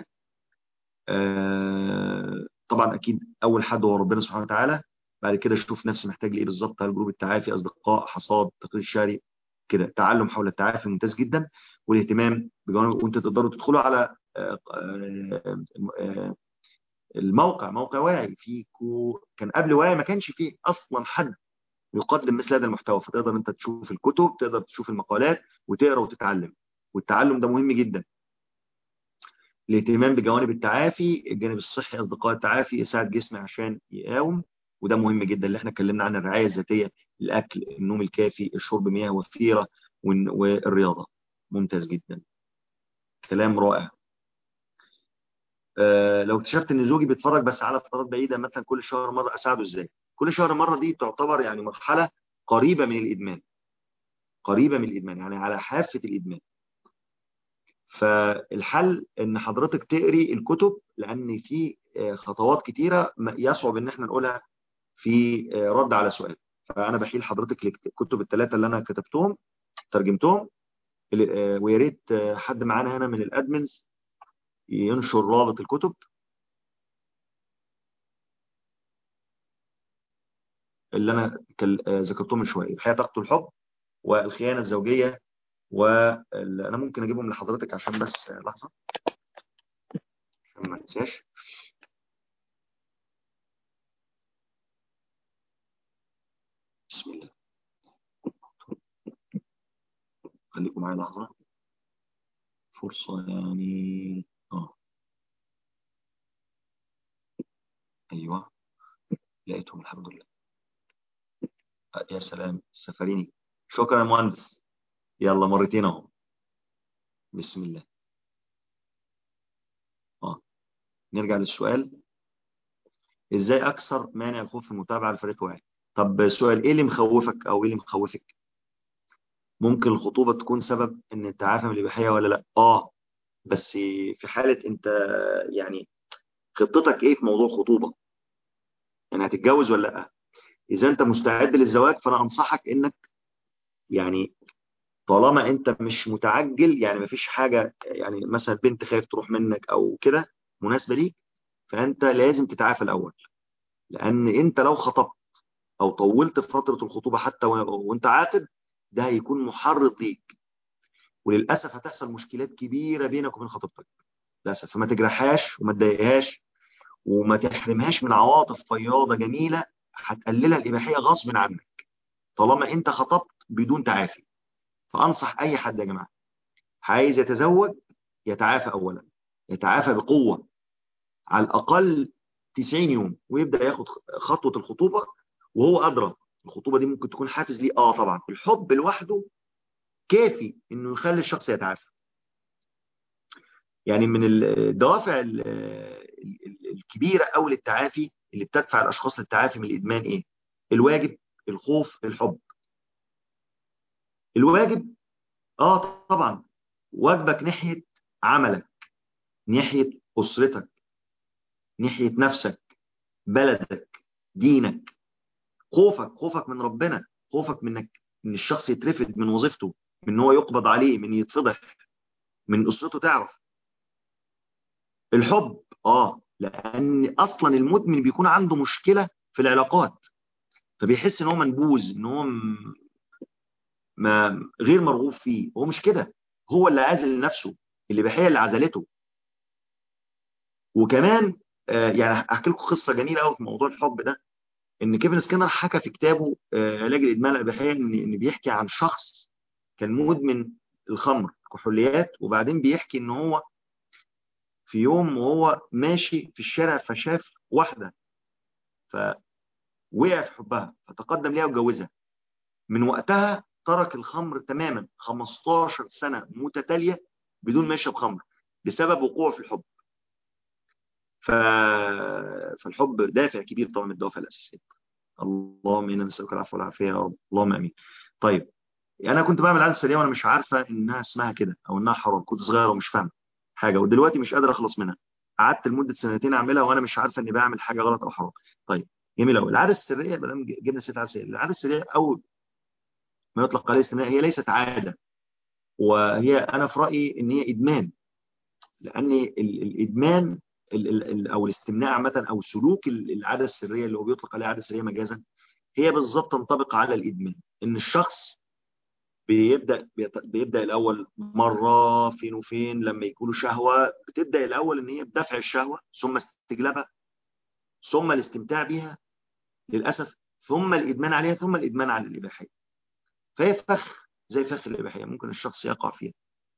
آه طبعا اكيد اول حد هو ربنا سبحانه وتعالى. بعد كده اشوف نفسي محتاج لايه بالظبط. هل جروب التعافي، اصدقاء، حصاد، تقرير شهري كده. تعلم حول التعافي ممتاز جدا. والاهتمام بجوانب. وانت تقدروا تدخلوا على آه، آه، آه، الموقع، موقع واعي. في كو كان قبل واعي ما كانش فيه اصلا حد يقدم مثل هذا المحتوى. فتقدر انت تشوف الكتب، تقدر تشوف المقالات وتقرا وتتعلم. والتعلم ده مهم جدا. الاهتمام بجوانب التعافي، الجانب الصحي، اصدقاء التعافي، يساعد جسمي عشان يقاوم. وده مهم جدا اللي احنا اتكلمنا عن الرعايه الذاتيه، الاكل، النوم الكافي، الشرب مياه وفيره، والن- والرياضه. ممتاز جدا. كلام رائع. آه لو اكتشفت ان زوجي بيتفرج بس على فترات بعيده، مثلا كل شهر مره، اساعده ازاي؟ كل شهر مره دي تعتبر يعني مرحله قريبه من الادمان، قريبه من الادمان، يعني على حافه الادمان. فالحل ان حضرتك تقري الكتب، لان في آه، خطوات كتيره م- يصعب ان احنا نقولها في آه، رد على سؤال. فانا بحيل حضرتك الكتب الثلاثه اللي انا كتبتهم، ترجمتهم. ال- آه، ويا ريت آه، حد معانا هنا من الادمنز ينشر رابط الكتب اللي انا كل- آه، ذكرتهم من شويه: الحياه تقتل الحب، والخيانه الزوجيه، وانا ممكن اجيبهم لحضرتك عشان بس آه، لحظه عشان ما انساش. بسم الله. خليكم معايا لحظه، فرصه يعني. اه ايوه، لقيتهم الحمد لله. آه، يا سلام السفريني. شكرا يا مهندس. يلا مرتين اهو. بسم الله. اه نرجع للسؤال: ازاي اكسر مانع الخوف في المتابعه لفريق واحد؟ طب السؤال، ايه اللي مخوفك او ايه اللي مخوفك؟ ممكن الخطوبه تكون سبب ان التعافي من الاباحيه ولا لا؟ اه. بس في حاله انت يعني خطتك ايه في موضوع الخطوبه؟ يعني هتتجوز ولا لا؟ اذا انت مستعد للزواج فانا انصحك انك يعني طالما انت مش متعجل، يعني مفيش حاجه يعني مثلا بنت خايف تروح منك او كده مناسبه ليك، فانت لازم تتعافى الاول. لان انت لو خطبت او طولت فتره الخطوبه حتى و- وانت عاقد، ده هيكون محرض ليك، وللاسف هتحصل مشكلات كبيره بينك وبين خطيبتك للاسف. فما تجرحهاش وما تضايقهاش وما تحرمهاش من عواطف فياضه جميله هتقللها الاباحيه غصب عنك طالما انت خطبت بدون تعافي. فانصح اي حد يا جماعه عايز يتزوج يتعافى اولا، يتعافى بقوه، على الاقل تسعين يوم، ويبدا ياخد خطوه الخطوبه وهو ادرى. الخطوبه دي ممكن تكون حافز ليه، اه طبعا الحب لوحده كافي انه يخلي الشخص يتعافى. يعني من الدوافع ال- ال- الكبيره قوي للتعافي اللي بتدفع الاشخاص للتعافي من الادمان ايه؟ الواجب، الخوف، الحب. الواجب، اه طبعا، واجبك ناحيه عملك، ناحيه اسرتك، ناحيه نفسك، بلدك، دينك. خوفك، خوفك من ربنا، خوفك منك ان الشخص يترفد من وظيفته، من ان هو يقبض عليه، من يتفضح، من اسرته تعرف. الحب، اه لان اصلا المدمن بيكون عنده مشكله في العلاقات، فبيحس ان هو منبوذ، ان هو م- ما غير مرغوب فيه. هو مش كده، هو اللي عازل نفسه، الاباحيه اللي عزلته. وكمان آه يعني احكي لكم قصه جميله قوي في موضوع الحب ده. ان كيفن سكينر حكى في كتابه آه علاج الادمان الاباحيه ان ان بيحكي عن شخص كان مدمن الخمر، كحوليات، وبعدين بيحكي ان هو في يوم وهو ماشي في الشارع فشاف واحده، فوقع في حبها فتقدم ليها واتجوزها. من وقتها ترك الخمر تماما، خمستاشر سنه متتاليه بدون ما يشرب خمر بسبب وقوعه في الحب. ف... فالحب دافع كبير طبعا من الدوافع الاساسيه. اللهم انا نسالك العفو والعافيه يا رب، اللهم امين. طيب، انا كنت بعمل عاده سريه وانا مش عارفه انها اسمها كده او انها حرام، كنت صغيره ومش فاهمه حاجه، ودلوقتي مش قادر اخلص منها. قعدت لمده سنتين اعملها وانا مش عارفه اني بعمل حاجه غلط او حرام. طيب، جميل قوي. العاده السريه، ما دام جبنا سيره العاده السريه، العاده السريه او ما يطلق عليه استثناء، هي ليست عاده، وهي انا في رايي ان هي ادمان. لان ال- الادمان ال- ال- ال- او الاستمناء عامه او سلوك ال- العاده السريه اللي هو بيطلق عليه عاده سريه مجازا، هي بالظبط تنطبق على الادمان. ان الشخص بيبدا بيت- بيبدا الاول مره فين وفين لما يكون له شهوه، بتبدا الاول ان هي بدفع الشهوه، ثم استجلابها، ثم الاستمتاع بيها للاسف، ثم الادمان عليها، ثم الادمان على الاباحيه. فهي فخ زي فخ الاباحيه، ممكن الشخص يقع فيها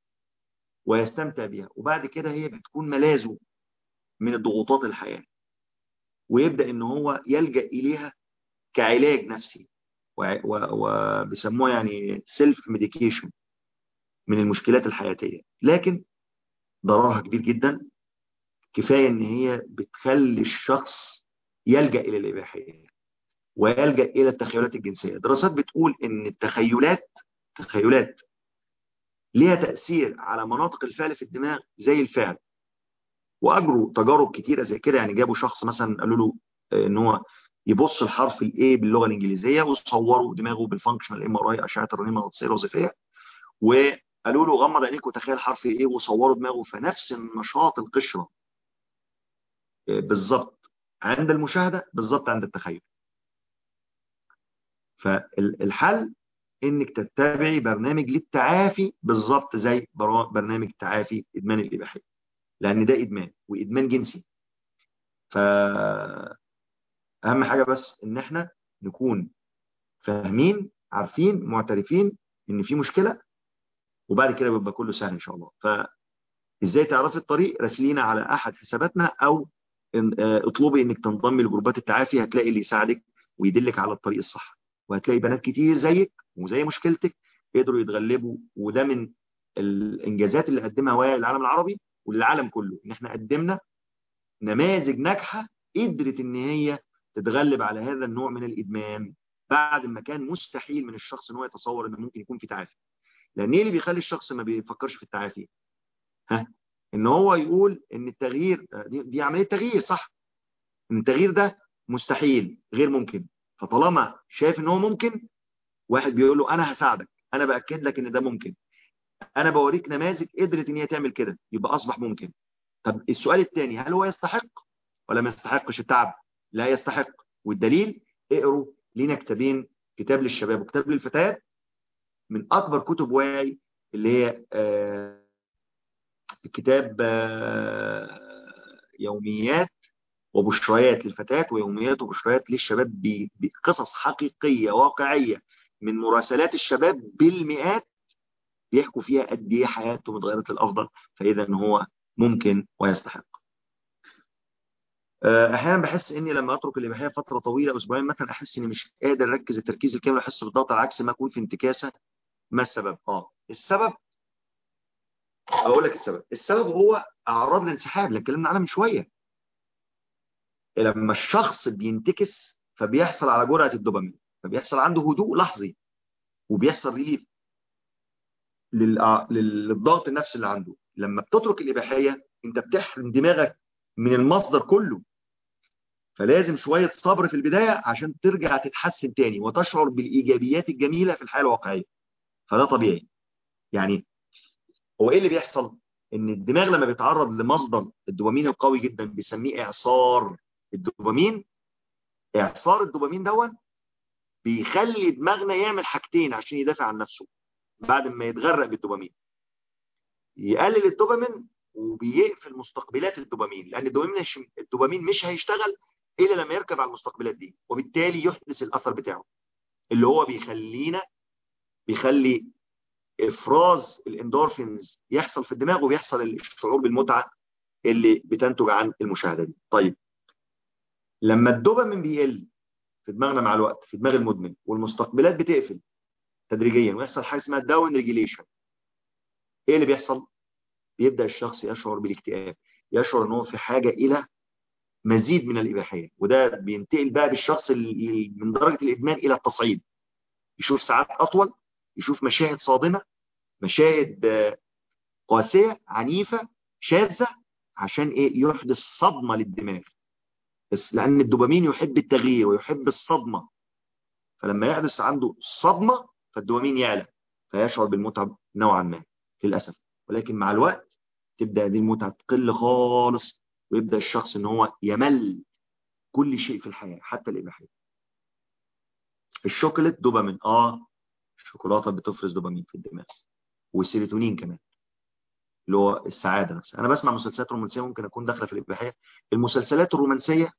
ويستمتع بيها، وبعد كده هي بتكون ملاذه من الضغوطات الحياه، ويبدا ان هو يلجا اليها كعلاج نفسي، وبيسموها يعني سيلف ميديكيشن من المشكلات الحياتيه. لكن ضررها كبير جدا. كفايه ان هي بتخلي الشخص يلجا الى الاباحيه ويلجا الى التخيلات الجنسيه. دراسات بتقول ان التخيلات تخيلات ليها تاثير على مناطق الفعل في الدماغ زي الفعل. واجروا تجارب كتيره زي كده، يعني جابوا شخص مثلا قالوا له آه، ان هو يبص الحرف الاي باللغه الانجليزيه، وصوروا دماغه بالفانكشنال ام ار اي، اشعه الرنين المغناطيسيه الوظيفيه، وقالوا له غمض عينيك وتخيل حرف ايه، وصوروا دماغه فنفس النشاط القشره آه، بالظبط عند المشاهده، بالظبط عند التخيل. فالحل انك تتبعي برنامج للتعافي بالظبط زي برا- برنامج تعافي ادمان الاباحيه، لان ده ادمان وادمان جنسي. فاهم حاجه بس ان احنا نكون فاهمين، عارفين، معترفين ان في مشكله، وبعد كده بيبقى كله سهل ان شاء الله. فازاي تعرفي الطريق؟ راسلينا على احد حساباتنا، او إن- آه، اطلبي انك تنضمي لجروبات التعافي، هتلاقي اللي يساعدك ويدلك على الطريق الصح. وهتلاقي بنات كتير زيك وزي مشكلتك قدروا يتغلبوا. وده من الانجازات اللي قدمها وعي العالم العربي وللعالم كله، ان احنا قدمنا نماذج ناجحه قدرت ان هي تتغلب على هذا النوع من الادمان. بعد ما كان مستحيل من الشخص ان هو يتصور ان ممكن يكون في تعافي. لان ايه اللي بيخلي الشخص ما بيفكرش في التعافي؟ ها، ان هو يقول ان التغيير دي, دي عمليه تغيير، صح؟ ان التغيير ده مستحيل، غير ممكن. فطالما شايف ان هو ممكن، واحد بيقول له انا هساعدك، انا باكد لك ان ده ممكن، انا بوريك نماذج قدرت ان هي تعمل كده، يبقى اصبح ممكن. طب السؤال الثاني، هل هو يستحق ولا ما يستحقش التعب؟ لا يستحق. والدليل، اقروا لينا كتابين، كتاب للشباب وكتاب للفتيات، من اكبر كتب وعي، اللي هي آه كتاب آه يوميات وبشريات للفتيات، ويوميات وبشريات للشباب، بقصص حقيقيه واقعيه من مراسلات الشباب بالمئات، بيحكوا فيها قد ايه حياتهم اتغيرت للافضل. فاذا ان هو ممكن ويستحق. احيانا بحس اني لما اترك الاباحيه فتره طويله، اسبوعين مثلا، احس اني مش قادر اركز التركيز الكامل، احس بالضغط على عكس ما اكون في انتكاسه. ما السبب؟ اه السبب، اقول لك السبب. السبب هو اعراض الانسحاب اللي اتكلمنا عنها من شويه. لما الشخص بينتكس فبيحصل على جرعه الدوبامين، فبيحصل عنده هدوء لحظي، وبيحصل ريليف لل- للضغط النفسي اللي عنده. لما بتترك الاباحيه انت بتحرم دماغك من المصدر كله، فلازم شويه صبر في البدايه عشان ترجع تتحسن تاني وتشعر بالايجابيات الجميله في الحياه الواقعيه. فده طبيعي. يعني هو ايه اللي بيحصل؟ ان الدماغ لما بيتعرض لمصدر الدوبامين القوي جدا، بيسميه اعصار الدوبامين. اعصار الدوبامين دون بيخلي دماغنا يعمل حاجتين عشان يدافع عن نفسه بعد ما يتغرق بالدوبامين: يقلل الدوبامين، وبيقفل مستقبلات الدوبامين، لان الدوبامين مش الدوبامين مش هيشتغل الا لما يركب على المستقبلات دي، وبالتالي يحدث الاثر بتاعه، اللي هو بيخلينا بيخلي افراز الاندورفينز يحصل في الدماغ، وبيحصل الشعور بالمتعه اللي بتنتج عن المشاهده دي. طيب، لما الدوبامين بيقل في دماغنا مع الوقت، في دماغ المدمن، والمستقبلات بتقفل تدريجيا، ويحصل حاجه اسمها داون ريجيليشن، ايه اللي بيحصل؟ بيبدا الشخص يشعر بالاكتئاب، يشعر ان هو في حاجه الى مزيد من الاباحيه، وده بينتقل بقى بالشخص ال- من درجه الادمان الى التصعيد. يشوف ساعات اطول، يشوف مشاهد صادمه، مشاهد آه، قاسيه عنيفه شاذه، عشان ايه؟ يحدث صدمه للدماغ. بس لان الدوبامين يحب التغيير ويحب الصدمه، فلما يحدث عنده صدمه فالدوبامين يعلى، فيشعر بالمتعه نوعا ما، للاسف. ولكن مع الوقت تبدا هذه المتعه تقل خالص، ويبدا الشخص ان هو يمل كل شيء في الحياه حتى الاباحيه. الشوكولاته دوبامين، اه الشوكولاته بتفرز دوبامين في الدماغ، والسيروتونين كمان، اللي هو السعاده نفسها. انا بسمع مسلسلات رومانسيه، ممكن اكون داخله في الاباحيه. المسلسلات الرومانسيه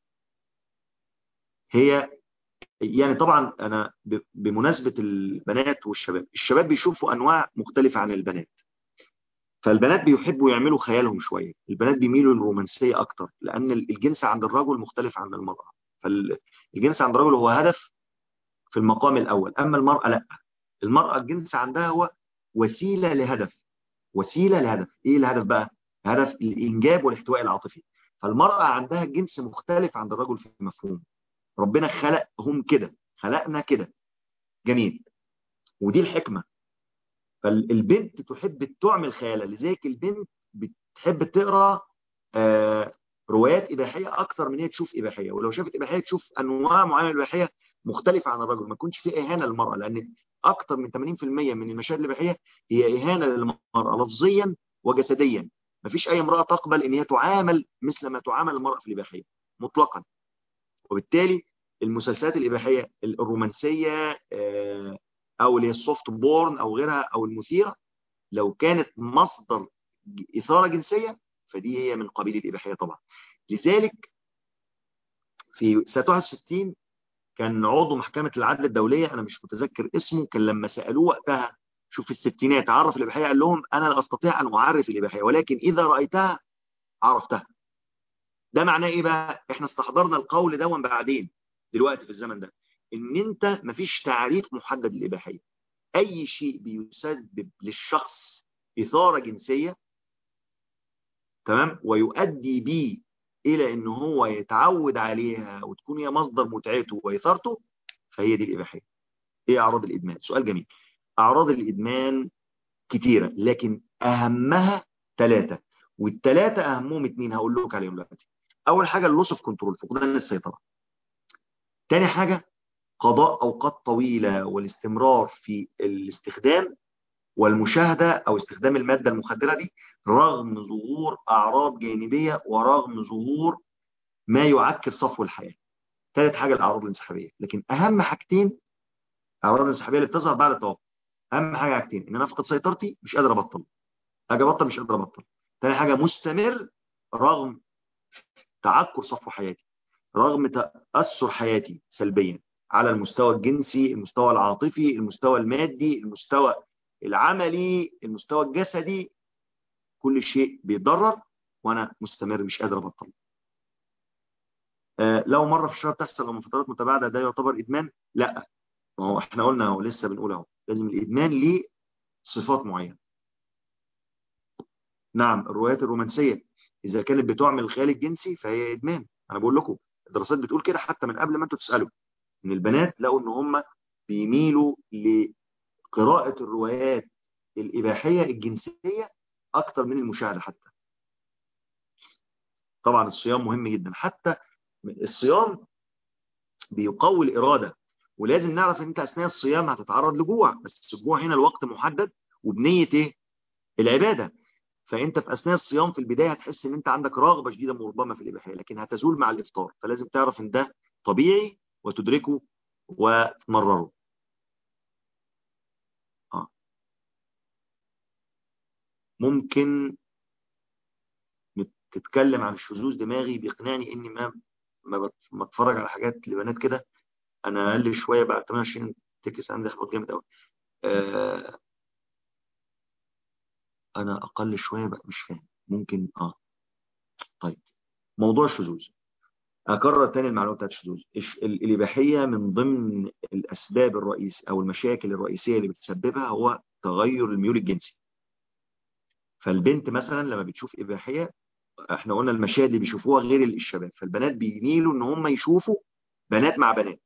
هي، يعني طبعا انا ب- بمناسبه البنات والشباب، الشباب بيشوفوا انواع مختلفه عن البنات. فالبنات بيحبوا يعملوا خيالهم شويه، البنات بيميلوا للرومانسيه اكتر، لان الجنس عند الرجل مختلف عن المراه. فالجنس عند الرجل هو هدف في المقام الاول، اما المراه لا. المراه الجنس عندها هو وسيله لهدف، وسيله لهدف. ايه الهدف بقى؟ هدف الانجاب والاحتواء العاطفي. فالمراه عندها الجنس مختلف عن الرجل في مفهوم. ربنا خلقهم كده، خلقنا كده. جميل. ودي الحكمه. فالبنت تحب تعمل خيالها، لذلك البنت بتحب تقرا آه روايات اباحيه اكتر من هي تشوف اباحيه، ولو شافت اباحيه تشوف انواع معينه من الاباحيه مختلفه عن الرجل، ما يكونش في اهانه للمراه، لان اكتر من ثمانين في المئة من المشاهد الاباحيه هي اهانه للمراه لفظيا وجسديا. ما فيش اي امراه تقبل ان هي تعامل مثل ما تعامل المراه في الاباحيه مطلقا. وبالتالي المسلسلات الاباحيه الرومانسيه آه او اللي هي السوفت بورن او غيرها او المثيره، لو كانت مصدر إثارة جنسية، فدي هي من قبيل الإباحية طبعا. لذلك في سنة واحد وستين كان عضو محكمة العدل الدولية، أنا مش متذكر اسمه، كان لما سألوه وقتها، شوف في الستينات، عرف الإباحية، قال لهم أنا لا أستطيع أن أعرف الإباحية، ولكن إذا رأيتها عرفتها. ده معناه إيه بقى؟ إحنا استحضرنا القول ده بعدين، دلوقتي في الزمن ده، إن أنت مفيش تعريف محدد للإباحية. أي شيء بيسبب للشخص إثارة جنسية، تمام، ويؤدي بيه الى ان هو يتعود عليها وتكون هي مصدر متعته واثارته، فهي دي الإباحية. إيه أعراض الإدمان؟ سؤال جميل. أعراض الإدمان كتيرة، لكن أهمها ثلاثة، والثلاثة أهمهم اتنين هقول لك عليهم دلوقتي. أول حاجة اللوس اوف كنترول، فقدان السيطرة. تاني حاجة قضاء أوقات طويلة والاستمرار في الاستخدام والمشاهدة أو استخدام المادة المخدرة دي رغم ظهور أعراض جانبية ورغم ظهور ما يعكر صفو الحياة. ثالث حاجة الأعراض الانسحابية. لكن أهم حاجتين الأعراض الانسحابية اللي بتظهر بعد التوقف. أهم حاجة حاجتين: إن أنا أفقد سيطرتي، مش قادر أبطل، أجي أبطل مش قادر أبطل. ثاني حاجة مستمر رغم تعكر صفو حياتي، رغم تأثر حياتي سلبيا على المستوى الجنسي، المستوى العاطفي، المستوى المادي، المستوى العملي، المستوى الجسدي، كل شيء بيتضرر وانا مستمر مش قادر ابطل. آه لو مره في الشهر تحصل او من فترات متباعده ده يعتبر ادمان؟ لا. ما هو احنا قلنا اهو، لسه بنقول اهو، لازم الادمان ليه صفات معينه. نعم، الروايات الرومانسيه اذا كانت بتعمل الخيال الجنسي فهي ادمان. انا بقول لكم الدراسات بتقول كده حتى من قبل ما انتوا تسالوا، ان البنات لقوا ان هم بيميلوا لقراءه الروايات الاباحيه الجنسيه اكتر من المشاهده حتى. طبعا الصيام مهم جدا، حتى الصيام بيقوي الإرادة، ولازم نعرف ان انت اثناء الصيام هتتعرض لجوع، بس الجوع هنا الوقت محدد وبنية ايه؟ العبادة. فانت في اثناء الصيام في البداية هتحس ان انت عندك رغبة شديدة مربما في الإباحية، لكن هتزول مع الإفطار، فلازم تعرف ان ده طبيعي وتدركه وتمرره. آه. ممكن تتكلم عن الشذوذ؟ دماغي بيقنعني اني ما ما بت- ما اتفرج على حاجات لبنات كده. انا اقل شويه بعد ثمانية وعشرين تكس عندي احباط جامد قوي. آه انا اقل شويه بقى مش فاهم. ممكن اه طيب. موضوع الشذوذ، اكرر تاني المعلومه بتاعت الشذوذ. الش- ال- الاباحيه من ضمن الاسباب الرئيس او المشاكل الرئيسيه اللي بتسببها هو تغير الميول الجنسي. فالبنت مثلا لما بتشوف اباحيه، احنا قلنا المشاهد اللي بيشوفوها غير الشباب، فالبنات بيميلوا ان هم يشوفوا بنات مع بنات.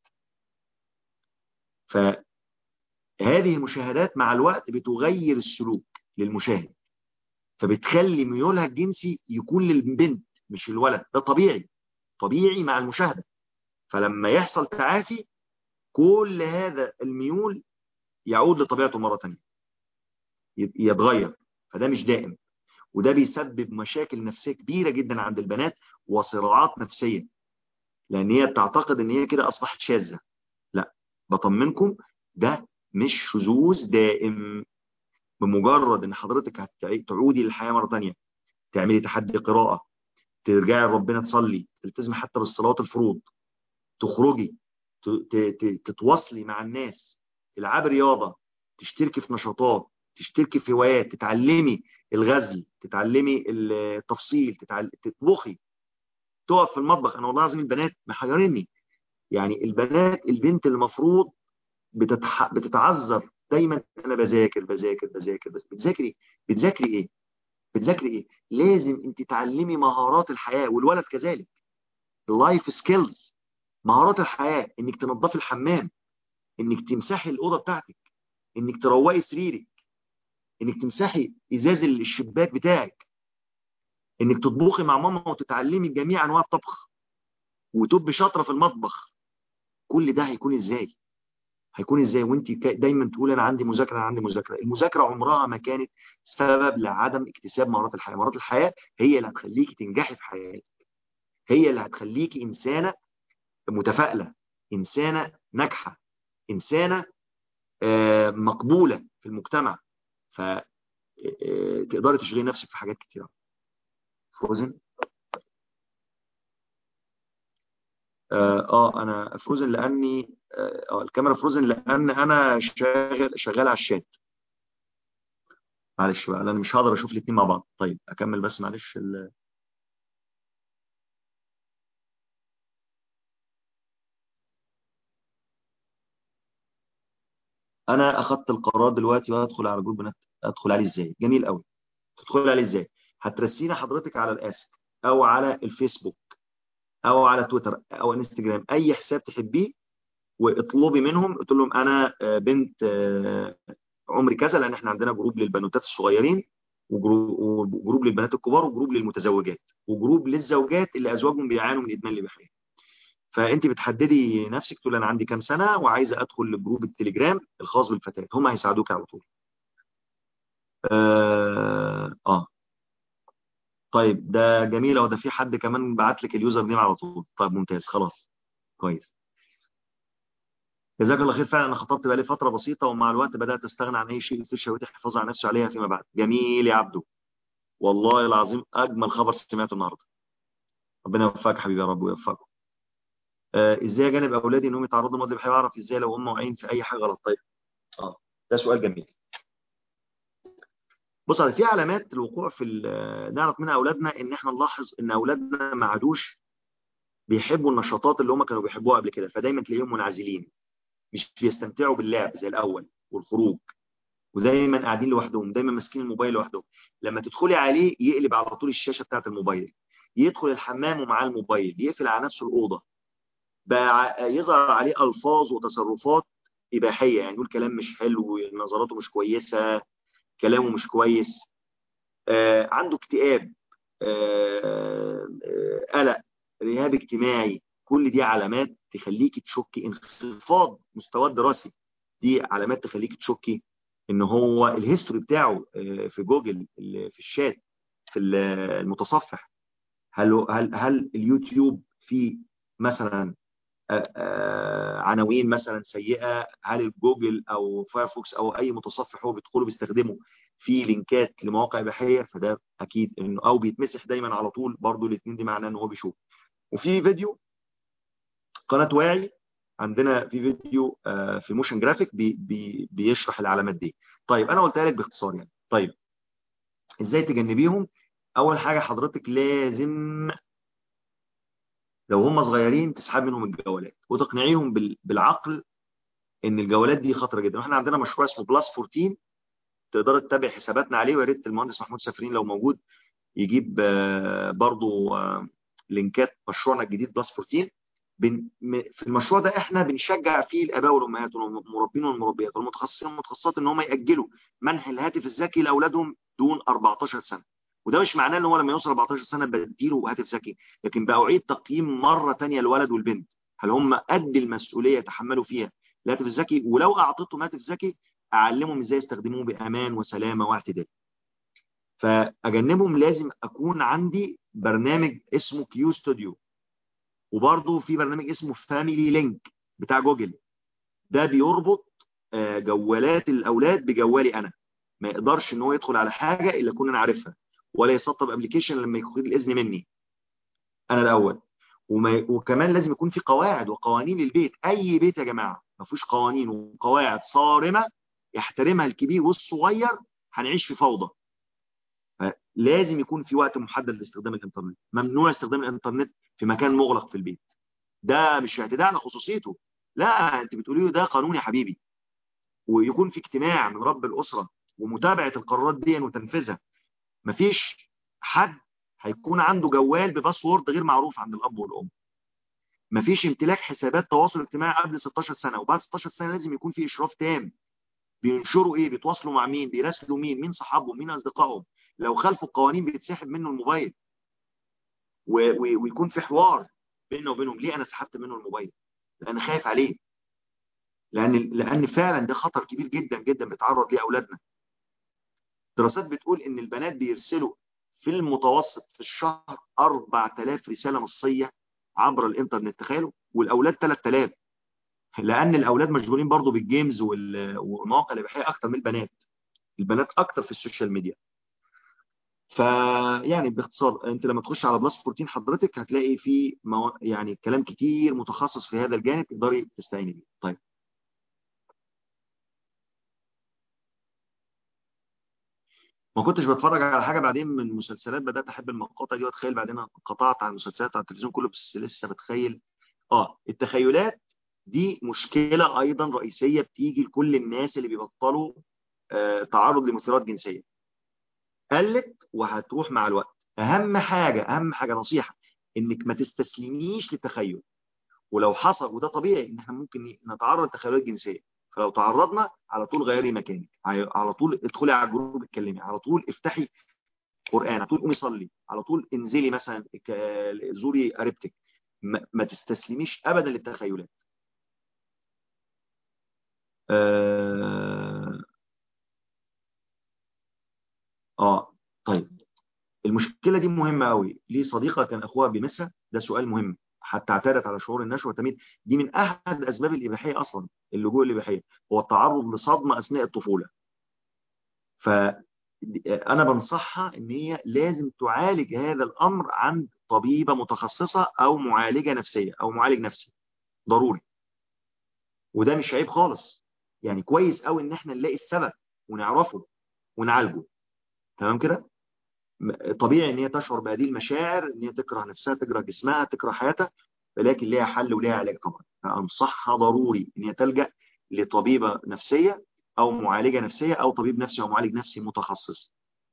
فهذه المشاهدات مع الوقت بتغير السلوك للمشاهد، فبتخلي ميولها الجنسي يكون للبنت مش الولد. ده طبيعي، طبيعي مع المشاهدة. فلما يحصل تعافي كل هذا الميول يعود لطبيعته مرة تانية، يتغير. فده مش دائم، وده بيسبب مشاكل نفسية كبيرة جدا عند البنات وصراعات نفسية، لأن هي بتعتقد إن هي كده أصبحت شاذة. لا، بطمنكم، ده مش شذوذ دائم. بمجرد إن حضرتك هتعودي للحياة مرة تانية، تعملي تحدي قراءة، ترجعي لربنا، تصلي، تلتزمي حتى بالصلوات الفروض، تخرجي، ت- ت- ت- تتواصلي مع الناس، تلعبي رياضة، تشتركي في نشاطات، تشتركي في هوايات، تتعلمي الغزل، تتعلمي التفصيل، تتعل... تطبخي، تقف في المطبخ. انا والله العظيم البنات محيرني. يعني البنات، البنت المفروض بتتح... بتتعذر دايما: انا بذاكر بذاكر بذاكر، بس بتذاكري بتذاكري ايه؟ بتذاكري ايه؟ لازم انت تعلمي مهارات الحياة، والولد كذلك. اللايف سكيلز، مهارات الحياة، انك تنظفي الحمام، انك تمسحي الأوضة بتاعتك، انك تروقي سريرك، انك تمسحي ازاز الشباك بتاعك، انك تطبخي مع ماما وتتعلمي جميع انواع الطبخ وتبقي شاطرة في المطبخ. كل ده هيكون ازاي؟ هيكون ازاي وانت دايما تقول انا عندي مذاكرة، انا عندي مذاكرة؟ المذاكرة عمرها ما كانت سبب لعدم اكتساب مهارات الحياة. مهارات الحياة هي اللي هتخليكي تنجحي في حياتك، هي اللي هتخليكي إنسانة متفائلة، إنسانة ناجحة، إنسانة آه، مقبولة في المجتمع. فتقدري تشغلي نفسك في حاجات كتيرة. فروزن. اه آه، انا فروزن لاني اه آه، الكاميرا فروزن لان انا شغال شغال على الشات. معلش بقى، انا مش هقدر اشوف الاثنين مع بعض. طيب اكمل بس معلش ال... انا اخدت القرار دلوقتي وهدخل على جروب بنات. ادخل عليه ازاي؟ جميل قوي. تدخل عليه ازاي؟ هترسينا حضرتك على الاسك او على الفيسبوك او على تويتر او انستجرام، اي حساب تحبيه، واطلبي منهم، قلت لهم انا آه، بنت آه، عمري كذا، لان احنا عندنا جروب للبنوتات الصغيرين، وجروب وجروب للبنات الكبار، وجروب للمتزوجات، وجروب للزوجات اللي ازواجهم بيعانوا من ادمان الاباحيه. فانت بتحددي نفسك، تقول انا عندي كام سنه وعايزه ادخل لجروب التليجرام الخاص بالفتيات، هم هيساعدوك على طول. اه, آه. طيب ده جميل، او ده في حد كمان بعت لك اليوزر نيم على طول. طيب ممتاز، خلاص كويس. جزاك الله خير. فعلا انا خطبت بقالي فتره بسيطه، ومع الوقت بدات استغنى عن اي شيء يثير شهوتي الحفاظ على نفسي عليها فيما بعد. جميل يا عبدو، والله العظيم اجمل خبر سمعته النهارده. ربنا يوفقك حبيبي يا رب ويوفقك. آه ازاي اجانب اولادي انهم يتعرضوا للمواد الاباحيه، واعرف ازاي لو هم واعيين في اي حاجه غلط؟ طيب اه، ده سؤال جميل. بص، على في علامات الوقوع في ال- نعرف منها اولادنا، ان احنا نلاحظ ان اولادنا ما عادوش بيحبوا النشاطات اللي هم كانوا بيحبوها قبل كده، فدايما تلاقيهم منعزلين، مش بيستمتعوا باللعب زي الاول والخروج، ودايما قاعدين لوحدهم، دايما ماسكين الموبايل لوحدهم. لما تدخلي عليه يقلب على طول الشاشه بتاعت الموبايل، يدخل الحمام ومعاه الموبايل، يقفل على نفسه الاوضه، بقى يظهر عليه الفاظ وتصرفات اباحيه، يعني يقول كلام مش حلو، نظراته مش كويسه، كلامه مش كويس، آه عنده اكتئاب، آه آه قلق، رهاب اجتماعي. كل دي علامات تخليك تشكي. انخفاض مستواه الدراسي، دي علامات تخليك تشكي ان هو الهيستوري بتاعه آه، في جوجل، في الشات، في المتصفح، هل هل هل اليوتيوب فيه مثلا آه، آه، عناوين مثلا سيئه؟ هل جوجل او فايرفوكس او اي متصفح هو بيدخله بيستخدمه في لينكات لمواقع اباحيه؟ فده اكيد انه، او بيتمسح دايما على طول، برضو الاثنين دي معناه ان هو بيشوف. وفي فيديو قناه واعي عندنا، في فيديو آه، في موشن جرافيك بي بي بيشرح العلامات دي. طيب انا قلتها لك باختصار يعني. طيب ازاي تجنبيهم؟ اول حاجه حضرتك لازم لو هم صغيرين تسحب منهم الجوالات، وتقنعيهم بال- بالعقل ان الجوالات دي خطره جدا. واحنا عندنا مشروع اسمه بلس أربعتاشر، تقدر تتابع حساباتنا عليه، ويا ريت المهندس محمود سفرين لو موجود يجيب آه، برضو آه، لينكات مشروعنا الجديد بلس أربعتاشر. بن م- في المشروع ده احنا بنشجع فيه الاباء والامهات والمربين والمربيات والمتخصصين والمتخصصات ان هم ياجلوا منح الهاتف الذكي لاولادهم دون أربعتاشر سنه. وده مش معناه ان هو لما يوصل أربعتاشر سنه بديله هاتف ذكي، لكن باعيد تقييم مره تانية الولد والبنت، هل هم قد المسؤوليه يتحملوا فيها الهاتف الذكي؟ ولو اعطيتهم هاتف ذكي، اعلمهم ازاي يستخدموه بامان وسلامه واعتدال. فاجنبهم لازم اكون عندي برنامج اسمه كيو ستوديو، وبرضه في برنامج اسمه فاميلي لينك بتاع جوجل، ده بيربط آه، جوالات الاولاد بجوالي انا. ما يقدرش ان هو يدخل على حاجه الا اكون انا عارفها، ولا يسطب ابلكيشن لما ياخد الاذن مني انا الاول. وما وكمان لازم يكون في قواعد وقوانين للبيت. اي بيت يا جماعه ما فيهوش قوانين وقواعد صارمه يحترمها الكبير والصغير، هنعيش في فوضى. لازم يكون في وقت محدد لاستخدام الانترنت، ممنوع استخدام الانترنت في مكان مغلق في البيت. ده مش اعتداء على خصوصيته، لا، انت بتقولي له ده قانون يا حبيبي. ويكون في اجتماع من رب الاسره ومتابعه القرارات دي وتنفيذها. مفيش حد هيكون عنده جوال بباسورد غير معروف عند الاب والام. مفيش امتلاك حسابات تواصل اجتماعي قبل ستاشر سنه، وبعد ستاشر سنه لازم يكون في اشراف تام. بينشروا ايه؟ بيتواصلوا مع مين؟ بيراسلوا مين؟ مين صحابهم؟ مين اصدقائهم؟ لو خالفوا القوانين بيتسحب منه الموبايل. و... و... ويكون في حوار بيننا وبينهم، ليه انا سحبت منه الموبايل؟ لان خايف عليه، لان لان فعلا ده خطر كبير جدا جدا بيتعرض ليه اولادنا. دراسات بتقول ان البنات بيرسلوا في المتوسط في الشهر أربعة آلاف رساله نصيه عبر الانترنت، تخيلوا، والاولاد ثلاثة آلاف، لان الاولاد مشغولين برضو بالجيمز وال- والمواقع الاباحيه اكتر من البنات. البنات اكتر في السوشيال ميديا. فيعني باختصار، انت لما تخش على بلس أربعتاشر حضرتك هتلاقي في مو... يعني كلام كتير متخصص في هذا الجانب تقدري تستعيني بيه. طيب ما كنتش بتفرج على حاجه بعدين من المسلسلات، بدات احب المقاطع دي واتخيل، بعدين انقطعت عن المسلسلات على التلفزيون كله، بس لسه بتخيل. اه التخيلات دي مشكله ايضا رئيسيه بتيجي لكل الناس اللي بيبطلوا آه تعرض لمثيرات جنسيه. قلت وهتروح مع الوقت. اهم حاجه اهم حاجه نصيحه، انك ما تستسلميش للتخيل، ولو حصل، وده طبيعي ان احنا ممكن نتعرض لتخيلات جنسيه، فلو تعرضنا على طول غيري مكانك، على طول ادخلي على الجروب اتكلمي، على طول افتحي قران، على طول قومي صلي، على طول انزلي مثلا ك- زوري قريبتك. ما ما تستسلميش ابدا للتخيلات. اه, آه. طيب، المشكله دي مهمه قوي. ليه صديقه كان اخوها بيمسها؟ ده سؤال مهم. حتى اعتادت على شعور النشوه والتمييز. دي من احد اسباب الاباحيه اصلا، اللجوء الاباحيه هو التعرض لصدمه اثناء الطفوله. فانا بنصحها ان هي لازم تعالج هذا الامر عند طبيبه متخصصه او معالجه نفسيه او معالج نفسي، ضروري. وده مش عيب خالص، يعني كويس قوي ان احنا نلاقي السبب ونعرفه ونعالجه. تمام كده. م- طبيعي ان هي تشعر بهذه المشاعر، ان هي تكره نفسها، تكره جسمها، تكره حياتها، ولكن ليها حل وليها علاج طبعا. فانصحها ضروري ان هي تلجأ لطبيبة نفسية او معالجة نفسية او طبيب نفسي او معالج نفسي متخصص.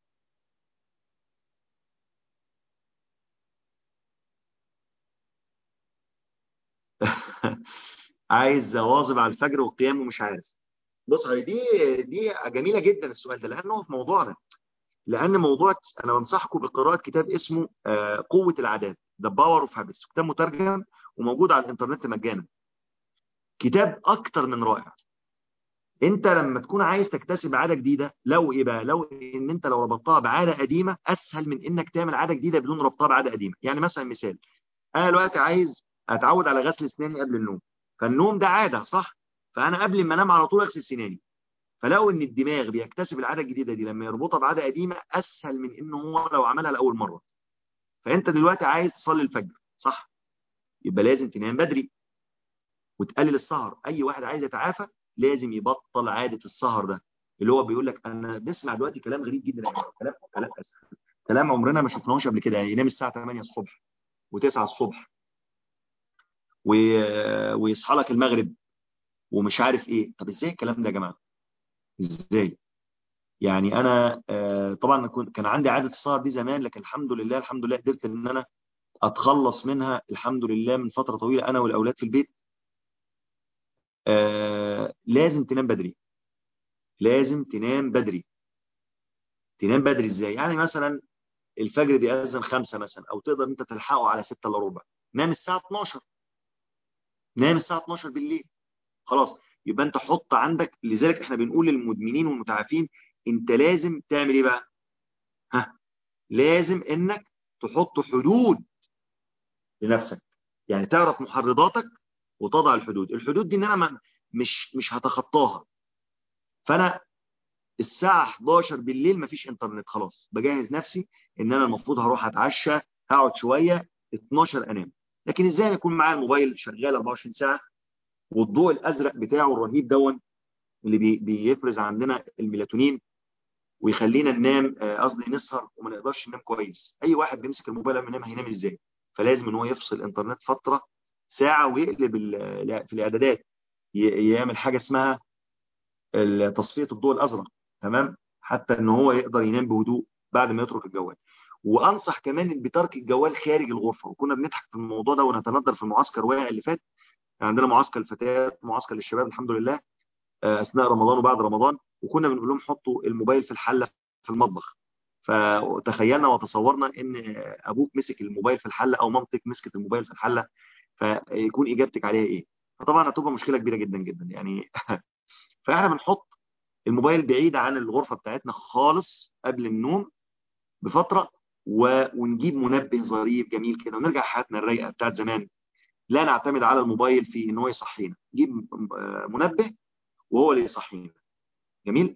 عايز اواظب على الفجر والقيام ومش عارف. بص، هي دي دي جميلة جدا السؤال ده، لانه في موضوعنا. لان موضوع، انا بنصحكم بقراءة كتاب اسمه آه، قوة العادات، The Power of Habits. كتاب مترجم وموجود على الانترنت مجانا. كتاب اكتر من رائع. انت لما تكون عايز تكتسب عاده جديده، لو ايه بقى، لو ان انت لو ربطتها بعاده قديمه اسهل من انك تعمل عاده جديده بدون ربطها بعاده قديمه. يعني مثلا مثال، انا دلوقتي عايز اتعود على غسل اسناني قبل النوم. فالنوم ده عاده، صح؟ فانا قبل ما انام على طول اغسل سناني. فلو ان الدماغ بيكتسب العاده الجديده دي لما يربطها بعاده قديمه اسهل من انه هو لو عملها لاول مره. فانت دلوقتي عايز تصلي الفجر، صح؟ يبقى لازم تنام بدري وتقلل السهر. اي واحد عايز يتعافى لازم يبطل عاده السهر ده. اللي هو بيقول لك، انا بسمع دلوقتي كلام غريب جدا يعني، كلام كلام كلام عمرنا ما شفناهوش قبل كده. يعني ينام الساعه تمانية الصبح و9 الصبح و... ويصحى لك المغرب ومش عارف ايه. طب ازاي الكلام ده يا جماعه؟ ازاي؟ يعني انا آه، طبعا كنت كان عندي عاده السهر دي زمان، لكن الحمد لله الحمد لله قدرت ان انا اتخلص منها الحمد لله من فتره طويله، انا والاولاد في البيت. آه لازم تنام بدري، لازم تنام بدري. تنام بدري ازاي؟ يعني مثلا الفجر بيأذن خمسة مثلا، او تقدر انت تلحقه على ستة الا ربع. نام الساعة اتناشر، نام الساعة اتناشر بالليل. خلاص. يبقى انت حط عندك، لذلك احنا بنقول للمدمنين والمتعافين، انت لازم تعمل ايه بقى؟ ها، لازم انك تحط حدود لنفسك. يعني تعرف محرضاتك وتضع الحدود. الحدود دي ان انا ما مش مش هتخطاها. فانا الساعة حداشر بالليل مفيش انترنت، خلاص بجهز نفسي ان انا المفروض هروح اتعشى، هقعد شوية، اتناشر انام. لكن ازاي يكون معايا الموبايل شغال اربعة وعشرين ساعة، والضوء الازرق بتاعه الرهيب دون اللي بي بيفرز عندنا الميلاتونين ويخلينا ننام، آه، قصدي نسهر وما نقدرش ننام كويس. اي واحد بيمسك الموبايل قبل ما ينام هينام ازاي؟ فلازم ان هو يفصل الانترنت فترة ساعة، ويقلب ال- في الاعدادات ي- يعمل حاجة اسمها تصفية الضوء الازرق. تمام. حتى ان هو يقدر ينام بهدوء بعد ما يترك الجوال. وانصح كمان بترك الجوال خارج الغرفه. وكنا بنضحك في الموضوع ده ونتندر في المعسكر واقع اللي فات. كان عندنا معسكر الفتيات، معسكر للشباب الحمد لله، آه، اثناء رمضان وبعد رمضان. وكنا بنقول لهم حطوا الموبايل في الحله في المطبخ. فتخيلنا وتصورنا ان ابوك مسك الموبايل في الحله او مامتك مسكت الموبايل في الحله، فيكون اجابتك عليها ايه؟ فطبعا هتبقى مشكله كبيره جدا جدا يعني. فاحنا بنحط الموبايل بعيد عن الغرفة بتاعتنا خالص قبل النوم بفترة، و... ونجيب منبه ظريف جميل كده، ونرجع حياتنا الرايقة بتاعت زمان. لا نعتمد على الموبايل في ان هو يصحينا. نجيب آه، منبه وهو اللي يصحينا. جميل.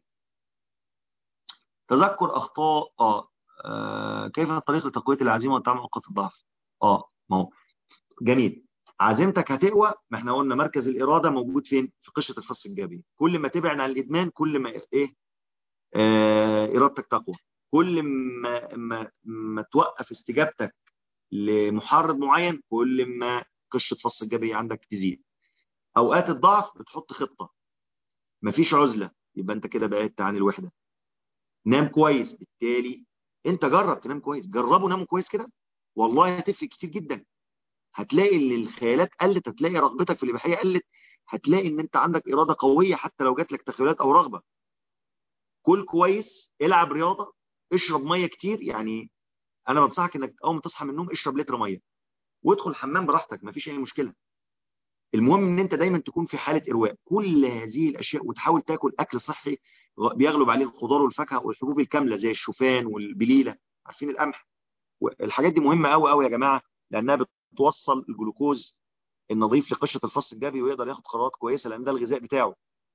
تذكر اخطاء اه آه، كيف الطريق لتقوية العزيمة والتعامل مع نقاط الضعف؟ اه ما هو جميل. عزيمتك هتقوى، ما احنا قلنا مركز الإرادة موجود فين؟ في قشرة الفص الجبهي. كل ما تبعد عن الإدمان كل ما ايه، آه، إرادتك تقوى. كل ما ما ما توقف استجابتك لمحرض معين كل ما قشة فص الجبهي عندك تزيد. أوقات الضعف بتحط خطة، مفيش عزلة، يبقى أنت كده بعدت عن الوحدة. نام كويس، بالتالي أنت جرب تنام كويس، جربوا ناموا كويس كده، والله هتفرق كتير جدا. هتلاقي ان الخيالات قلت، هتلاقي رغبتك في الاباحيه قلت، هتلاقي ان انت عندك اراده قويه حتى لو جات لك تخيلات او رغبه. كل كويس، العب رياضه، اشرب ميه كتير. يعني انا بنصحك انك اول ما تصحى من النوم اشرب لتر ميه، وادخل الحمام براحتك، مفيش اي مشكله. المهم ان انت دايما تكون في حاله ارواء. كل هذه الاشياء، وتحاول تاكل اكل صحي غ- بيغلب عليه الخضار والفاكهه والحبوب الكامله زي الشوفان والبليله، عارفين القمح. الحاجات دي مهمه قوي قوي يا جماعه، لانها بتوصل الجلوكوز النظيف لقشره الفص الجبهي، ويقدر ياخد قرارات كويسه لان ده الغذاء بتاعه.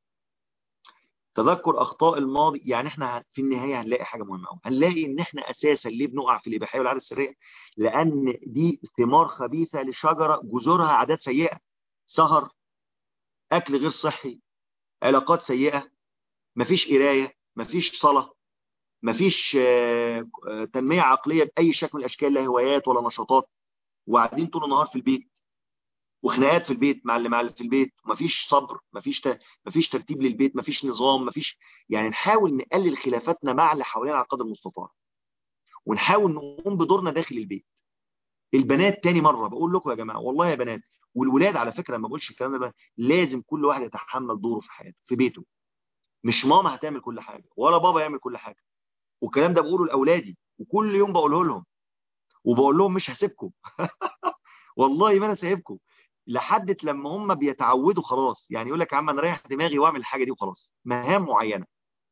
تذكر اخطاء الماضي. يعني احنا في النهايه هنلاقي حاجه مهمه قوي، هنلاقي ان احنا اساسا ليه بنقع في الاباحيه والعاده السريه؟ لان دي ثمار خبيثه لشجره جذورها عادات سيئه. سهر، اكل غير صحي، علاقات سيئه، مفيش قرايه، مفيش صلاه، مفيش آه، آه، تنميه عقليه باي شكل من الاشكال، لا هوايات ولا نشاطات، وقاعدين طول النهار في البيت، وخناقات في البيت مع اللي مع اللي في البيت، ومفيش صبر، مفيش ت... مفيش ترتيب للبيت، مفيش نظام، مفيش. يعني نحاول نقلل خلافاتنا مع اللي حوالينا على قدر المستطاع، ونحاول نقوم بدورنا داخل البيت. البنات تاني مره بقول لكم يا جماعه، والله يا بنات والولاد على فكره، ما بقولش الكلام ده بقى. لازم كل واحد يتحمل دوره في حياته في بيته. مش ماما هتعمل كل حاجه ولا بابا يعمل كل حاجه. والكلام ده بقوله لاولادي، وكل يوم بقوله لهم، وبقول لهم مش هسيبكم. والله ما انا سايبكم لحد لما هم بيتعودوا خلاص. يعني يقول لك يا عم انا رايح دماغي واعمل الحاجه دي وخلاص. مهام معينه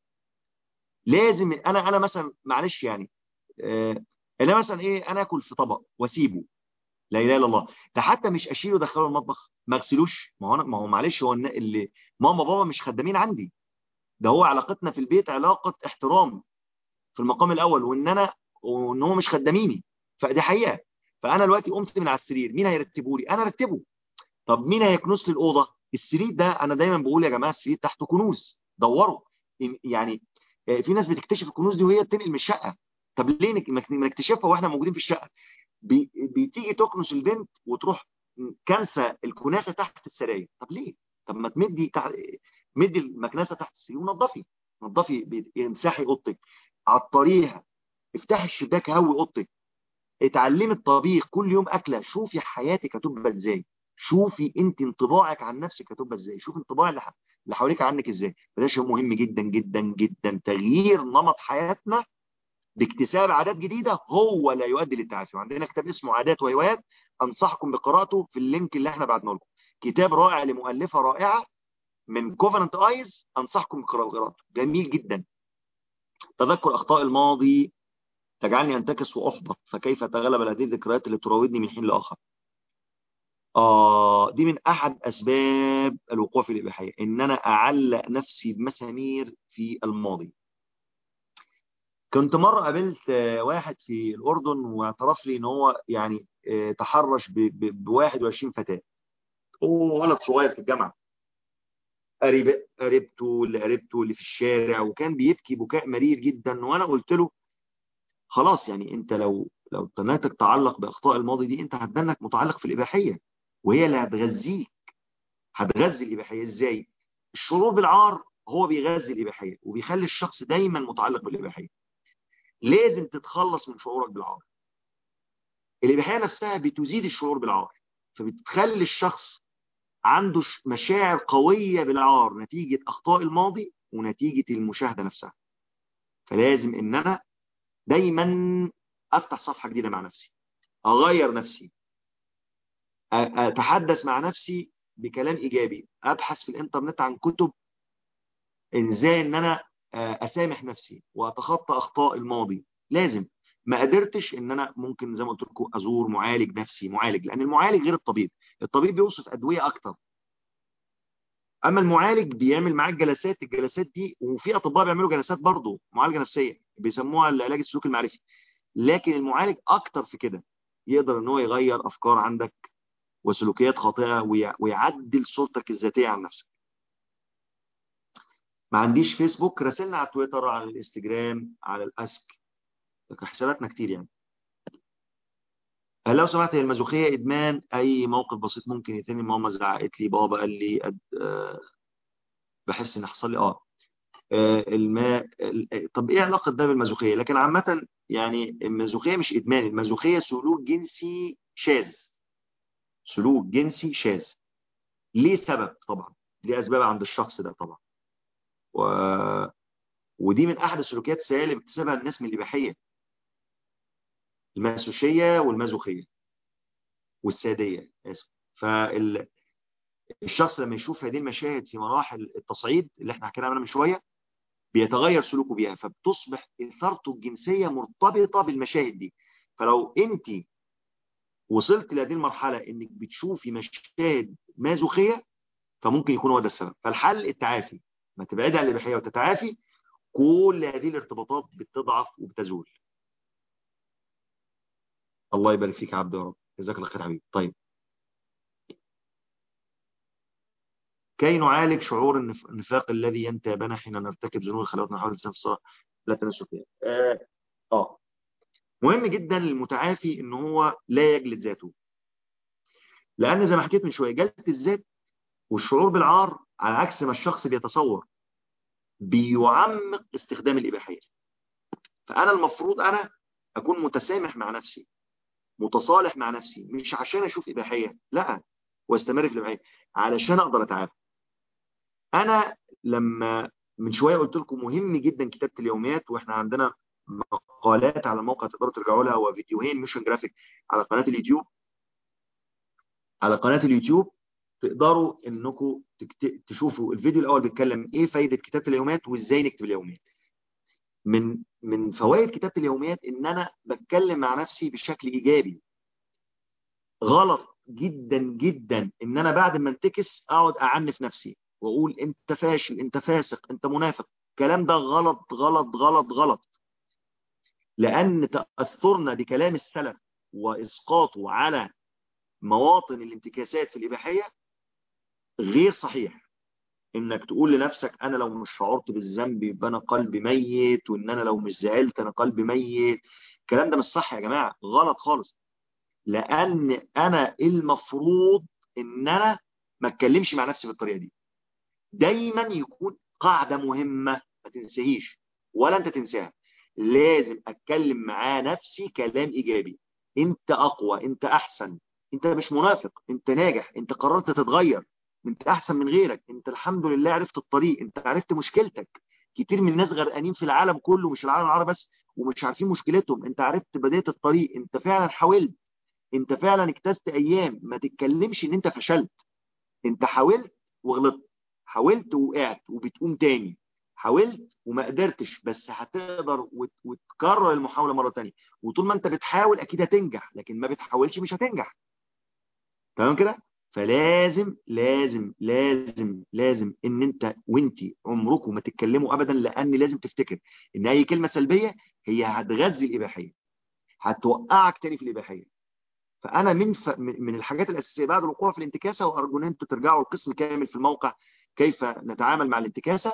لازم انا انا مثلا معلش يعني، آه انا مثلا ايه، انا اكل في طبق واسيبه، لا اله الا الله. ده حتى مش اشيله ادخله المطبخ ما اغسلوش. ما هو أنا- ما هو معلش، هو الن- اللي ماما بابا مش خدامين عندي. ده هو علاقتنا في البيت علاقه احترام في المقام الاول، وان انا وان هو مش خداميني. فدي حقيقه. فانا دلوقتي قمت من على السرير، مين هيرتبه لي؟ انا ارتبه. طب مين هيكنس لي الاوضه؟ السرير ده انا دايما بقول يا جماعه السرير تحته كنوز، دوروا. إن- يعني آه، في ناس بتكتشف الكنوز دي وهي بتنقل من الشقه. طب ليه نك- ما ما نكتشفها واحنا موجودين في الشقه؟ بي- بتيجي تكنس البنت وتروح كنسه الكناسه تحت السراير. طب ليه؟ طب ما تمدي تحت، مدي المكنسه تحت السرير ونضفي. نضفي بي- امسحي اوضتك، عطريها، افتحي الشباك، هوي اوضتك، اتعلمي الطبيخ كل يوم اكله. شوفي حياتك هتبقى ازاي، شوفي انت انطباعك عن نفسك هتبقى ازاي، شوفي انطباع اللي ح- اللي حواليك عنك ازاي. فده شيء مهم جدا جدا جدا. تغيير نمط حياتنا باكتساب عادات جديده هو لا يؤدي للتعافي. وعندنا كتاب اسمه عادات وهوايات، انصحكم بقراءته في اللينك اللي احنا بعتناه لكم. كتاب رائع لمؤلفه رائعه من كوفننت ايز، انصحكم بقراءته، جميل جدا. تذكر اخطاء الماضي تجعلني انتكس واحبط، فكيف اتغلب على هذه الذكريات اللي تراودني من حين لاخر؟ آه دي من أحد أسباب الوقوع في الإباحية، إن أنا أعلق نفسي بمسامير في الماضي. كنت مرة قابلت آه، واحد في الأردن واعترف لي إن هو يعني آه، تحرش ب واحد وعشرين فتاة. هو ولد صغير في الجامعة، قريب قريبته اللي قريبته اللي في الشارع، وكان بيبكي بكاء مرير جدا. وأنا قلت له خلاص، يعني أنت لو لو تنيتك تعلق بأخطاء الماضي دي، أنت هتدنك متعلق في الإباحية، وهي اللي هتغذيك. هتغذي الإباحية إزاي؟ الشعور بالعار هو بيغذي الإباحية وبيخلي الشخص دايما متعلق بالإباحية. لازم تتخلص من شعورك بالعار. الإباحية نفسها بتزيد الشعور بالعار، فبتخلي الشخص عنده ش- مشاعر قوية بالعار نتيجة أخطاء الماضي ونتيجة المشاهدة نفسها. فلازم إن أنا دايما أفتح صفحة جديدة مع نفسي، أغير نفسي، أ- أتحدث مع نفسي بكلام إيجابي، أبحث في الإنترنت عن كتب ازاي ان انا آه، اسامح نفسي واتخطى اخطاء الماضي. لازم. ما قدرتش ان انا ممكن زي ما قلت لكم ازور معالج نفسي، معالج، لان المعالج غير الطبيب. الطبيب بيوصف ادويه اكتر، اما المعالج بيعمل معاك جلسات. الجلسات دي، وفي اطباء بيعملوا جلسات برضه معالجه نفسيه بيسموها العلاج السلوكي المعرفي، لكن المعالج اكتر في كده. يقدر ان هو يغير افكار عندك وسلوكيات خاطئه ويع- ويعدل صورتك الذاتيه عن نفسك. ما عنديش فيسبوك، راسلنا على تويتر، على الانستجرام، على الاسك، حساباتنا كتير يعني. هل لو سمحت، هي المازوخيه ادمان؟ اي موقف بسيط ممكن يتم. ماما زعقت لي، بابا قال لي أد... آه بحس ان حصل لي اه, آه الماء ال- طب ايه علاقه ده بالمازوخيه؟ لكن عامه يعني المازوخيه مش ادمان، المازوخيه سلوك جنسي شاذ. سلوك جنسي شاذ. ليه سبب؟ طبعا ليه اسباب عند الشخص ده طبعا. و... ودي من احد السلوكيات السيئه اللي بتكتسبها الناس من الاباحيه، الماسوشيه والمازوخيه والساديه، اسف. فالشخص لما يشوف هذه المشاهد في مراحل التصعيد اللي احنا حكينا عنها من شويه، بيتغير سلوكه بيها، فبتصبح اثارته الجنسيه مرتبطه بالمشاهد دي. فلو انت وصلت لهذه المرحله انك بتشوفي مشاهد مازوخيه، فممكن يكون هو ده السبب. فالحل التعافي، ما تبعدي عن الاباحيه وتتعافي، كل هذه الارتباطات بتضعف وبتزول. الله يبارك فيك يا عبد، يا رب جزاك الله خير حبيبي. طيب، كي نعالج شعور النف- النفاق الذي ينتابنا حين نرتكب ذنوب الخلوات نحاول الانسان في الصلاه لا تنسوا فيها. اه آه. مهم جدا للمتعافي ان هو لا يجلد ذاته، لان زي ما حكيت من شويه، جلد الذات والشعور بالعار على عكس ما الشخص بيتصور بيعمق استخدام الاباحيه. فانا المفروض انا اكون متسامح مع نفسي، متصالح مع نفسي، مش عشان اشوف اباحيه لا واستمر في الاباحيه، علشان اقدر اتعافى. انا لما من شويه قلت لكم مهم جدا كتابه اليوميات، واحنا عندنا مقالات على الموقع تقدروا ترجعوا لها، وفيديوهين موشن جرافيك على قناه اليوتيوب. على قناه اليوتيوب تقدروا انكم تكت... تشوفوا الفيديو الاول بيتكلم ايه فايده كتابه اليوميات وازاي نكتب اليوميات. من من فوائد كتابه اليوميات ان انا بتكلم مع نفسي بشكل ايجابي. غلط جدا جدا ان انا بعد ما انتكس اقعد اعنف نفسي واقول انت فاشل، انت فاسق، انت منافق. الكلام ده غلط غلط غلط غلط. لان تاثرنا بكلام السلف واسقاطه على مواطن الانتكاسات في الاباحيه غير صحيح. انك تقول لنفسك انا لو مش شعرت بالذنب يبقى انا قلبي ميت، وان انا لو مش زعلت انا قلبي ميت. الكلام ده مش صح يا جماعه، غلط خالص. لان انا المفروض ان انا ما اتكلمش مع نفسي بالطريقه دي. دايما يكون قاعده مهمه ما تنسيهاش ولا انت تنساها، لازم اتكلم مع نفسي كلام ايجابي. انت اقوى، انت احسن، انت مش منافق، انت ناجح، انت قررت تتغير، انت احسن من غيرك، انت الحمد لله عرفت الطريق، انت عرفت مشكلتك. كتير من الناس غرقانين في العالم كله، مش العالم العربي بس، ومش عارفين مشكلتهم. انت عرفت بدايه الطريق، انت فعلا حاولت، انت فعلا اجتزت ايام. ما تتكلمش ان انت فشلت. انت حاولت وغلطت، حاولت ووقعت وبتقوم تاني، حاولت وما قدرتش بس هتقدر وت- وتكرر المحاولة مرة تانية. وطول ما انت بتحاول اكيد هتنجح، لكن ما بتحاولش مش هتنجح. تمام كده؟ فلازم لازم لازم لازم ان انت وانت عمركم ما تتكلموا ابدا، لان لازم تفتكر ان اي كلمة سلبية هي هتغذي الاباحية، هتوقعك تاني في الاباحية. فانا من ف... من الحاجات الاساسيه بعد الوقوع في الانتكاسه، وارجو ان انتم ترجعوا القسم كامل في الموقع كيف نتعامل مع الانتكاسه.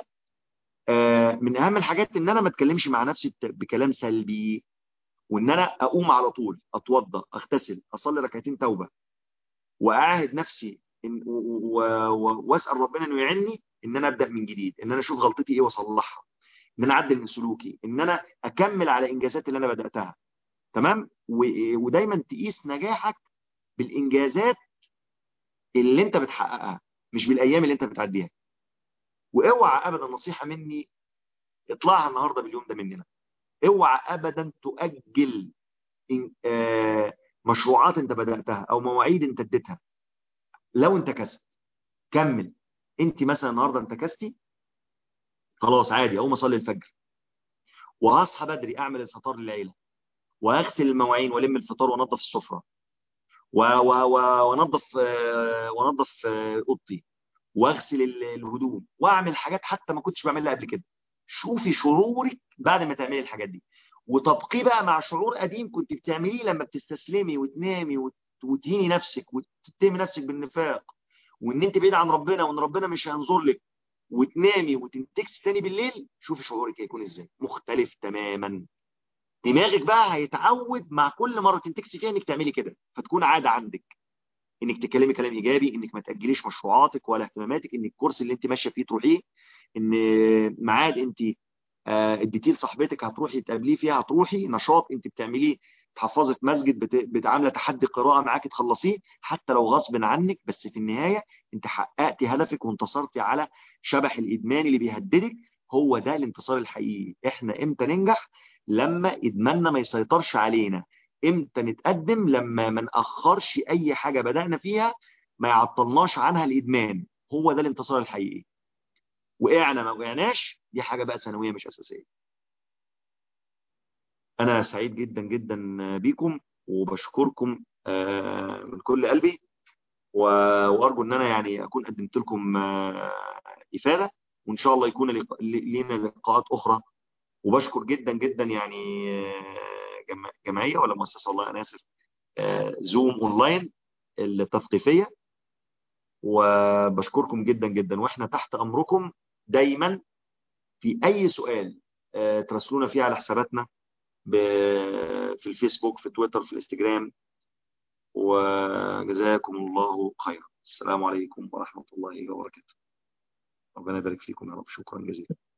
آه، من اهم الحاجات ان انا ما اتكلمش مع نفسي بكلام سلبي، وان انا اقوم على طول اتوضا، اغتسل، اصلي ركعتين توبه، واعاهد نفسي إن... و... و... و... واسال ربنا انه يعيني ان انا ابدا من جديد، ان انا اشوف غلطتي ايه واصلحها، ان انا اعدل من سلوكي، ان انا اكمل على انجازات اللي انا بداتها. تمام. و... ودايما تقيس نجاحك بالانجازات اللي انت بتحققها، مش بالايام اللي انت بتعديها. واوعى ابدا، نصيحه مني اطلعها النهارده باليوم ده مننا، اوعى ابدا تؤجل إن- آه، مشروعات انت بداتها او مواعيد انت اديتها. لو انتكست كمل. انت مثلا النهارده انتكستي، خلاص عادي، اقوم اصلي الفجر وهصحى بدري اعمل الفطار للعيله، واغسل المواعين والم الفطار وانظف السفره، و- و- و- وانظف آه، وانظف آه، اوضتي، واغسل ال- الهدوم، واعمل حاجات حتى ما كنتش بعملها قبل كده. شوفي شعورك بعد ما تعملي الحاجات دي، وطبقيه بقى مع شعور قديم كنت بتعمليه لما بتستسلمي وتنامي وت- وتهيني نفسك وتتهمي نفسك بالنفاق، وان انت بعيد عن ربنا وان ربنا مش هينظر لك، وتنامي وتنتكس تاني بالليل. شوفي شعورك هيكون ازاي، مختلف تماما. دماغك بقى هيتعود مع كل مره تنتكسي فيها انك تعملي كده، فتكون عاده عندك انك تتكلمي كلام ايجابي، انك ما تاجليش مشروعاتك ولا اهتماماتك، ان الكورس اللي انت ماشيه فيه تروحيه، ان ميعاد انت آه، اديتيه لصاحبتك هتروحي تقابليه فيها هتروحي، نشاط انت بتعمليه تحفظي في مسجد، بت- بتعامله تحدي قراءه معاك تخلصيه حتى لو غصب عنك، بس في النهايه انت حققتي هدفك وانتصرتي على شبح الادمان اللي بيهددك. هو ده الانتصار الحقيقي. احنا امتى ننجح؟ لما ادماننا ما يسيطرش علينا. امتى نتقدم؟ لما ما ناخرش اي حاجه بدانا فيها، ما يعطلناش عنها الادمان. هو ده الانتصار الحقيقي. وقعنا ما وقعناش دي حاجه بقى ثانويه مش اساسيه. انا سعيد جدا جدا بيكم، وبشكركم آه، من كل قلبي، و- وارجو ان انا يعني اكون قدمت لكم آه، افاده، وان شاء الله يكون لق- لينا لقاءات اخرى. وبشكر جدا جدا يعني آه، جم- جمعيه ولا مؤسسه، والله انا اسف، آه، زوم اونلاين التثقيفيه. وبشكركم جدا جدا، واحنا تحت امركم دايما في اي سؤال آه، تراسلونا فيه على حساباتنا، ب- في الفيسبوك، في تويتر، في الانستجرام. وجزاكم الله خيرا. السلام عليكم ورحمة الله وبركاته. ربنا يبارك فيكم يا رب. شكرا جزيلا.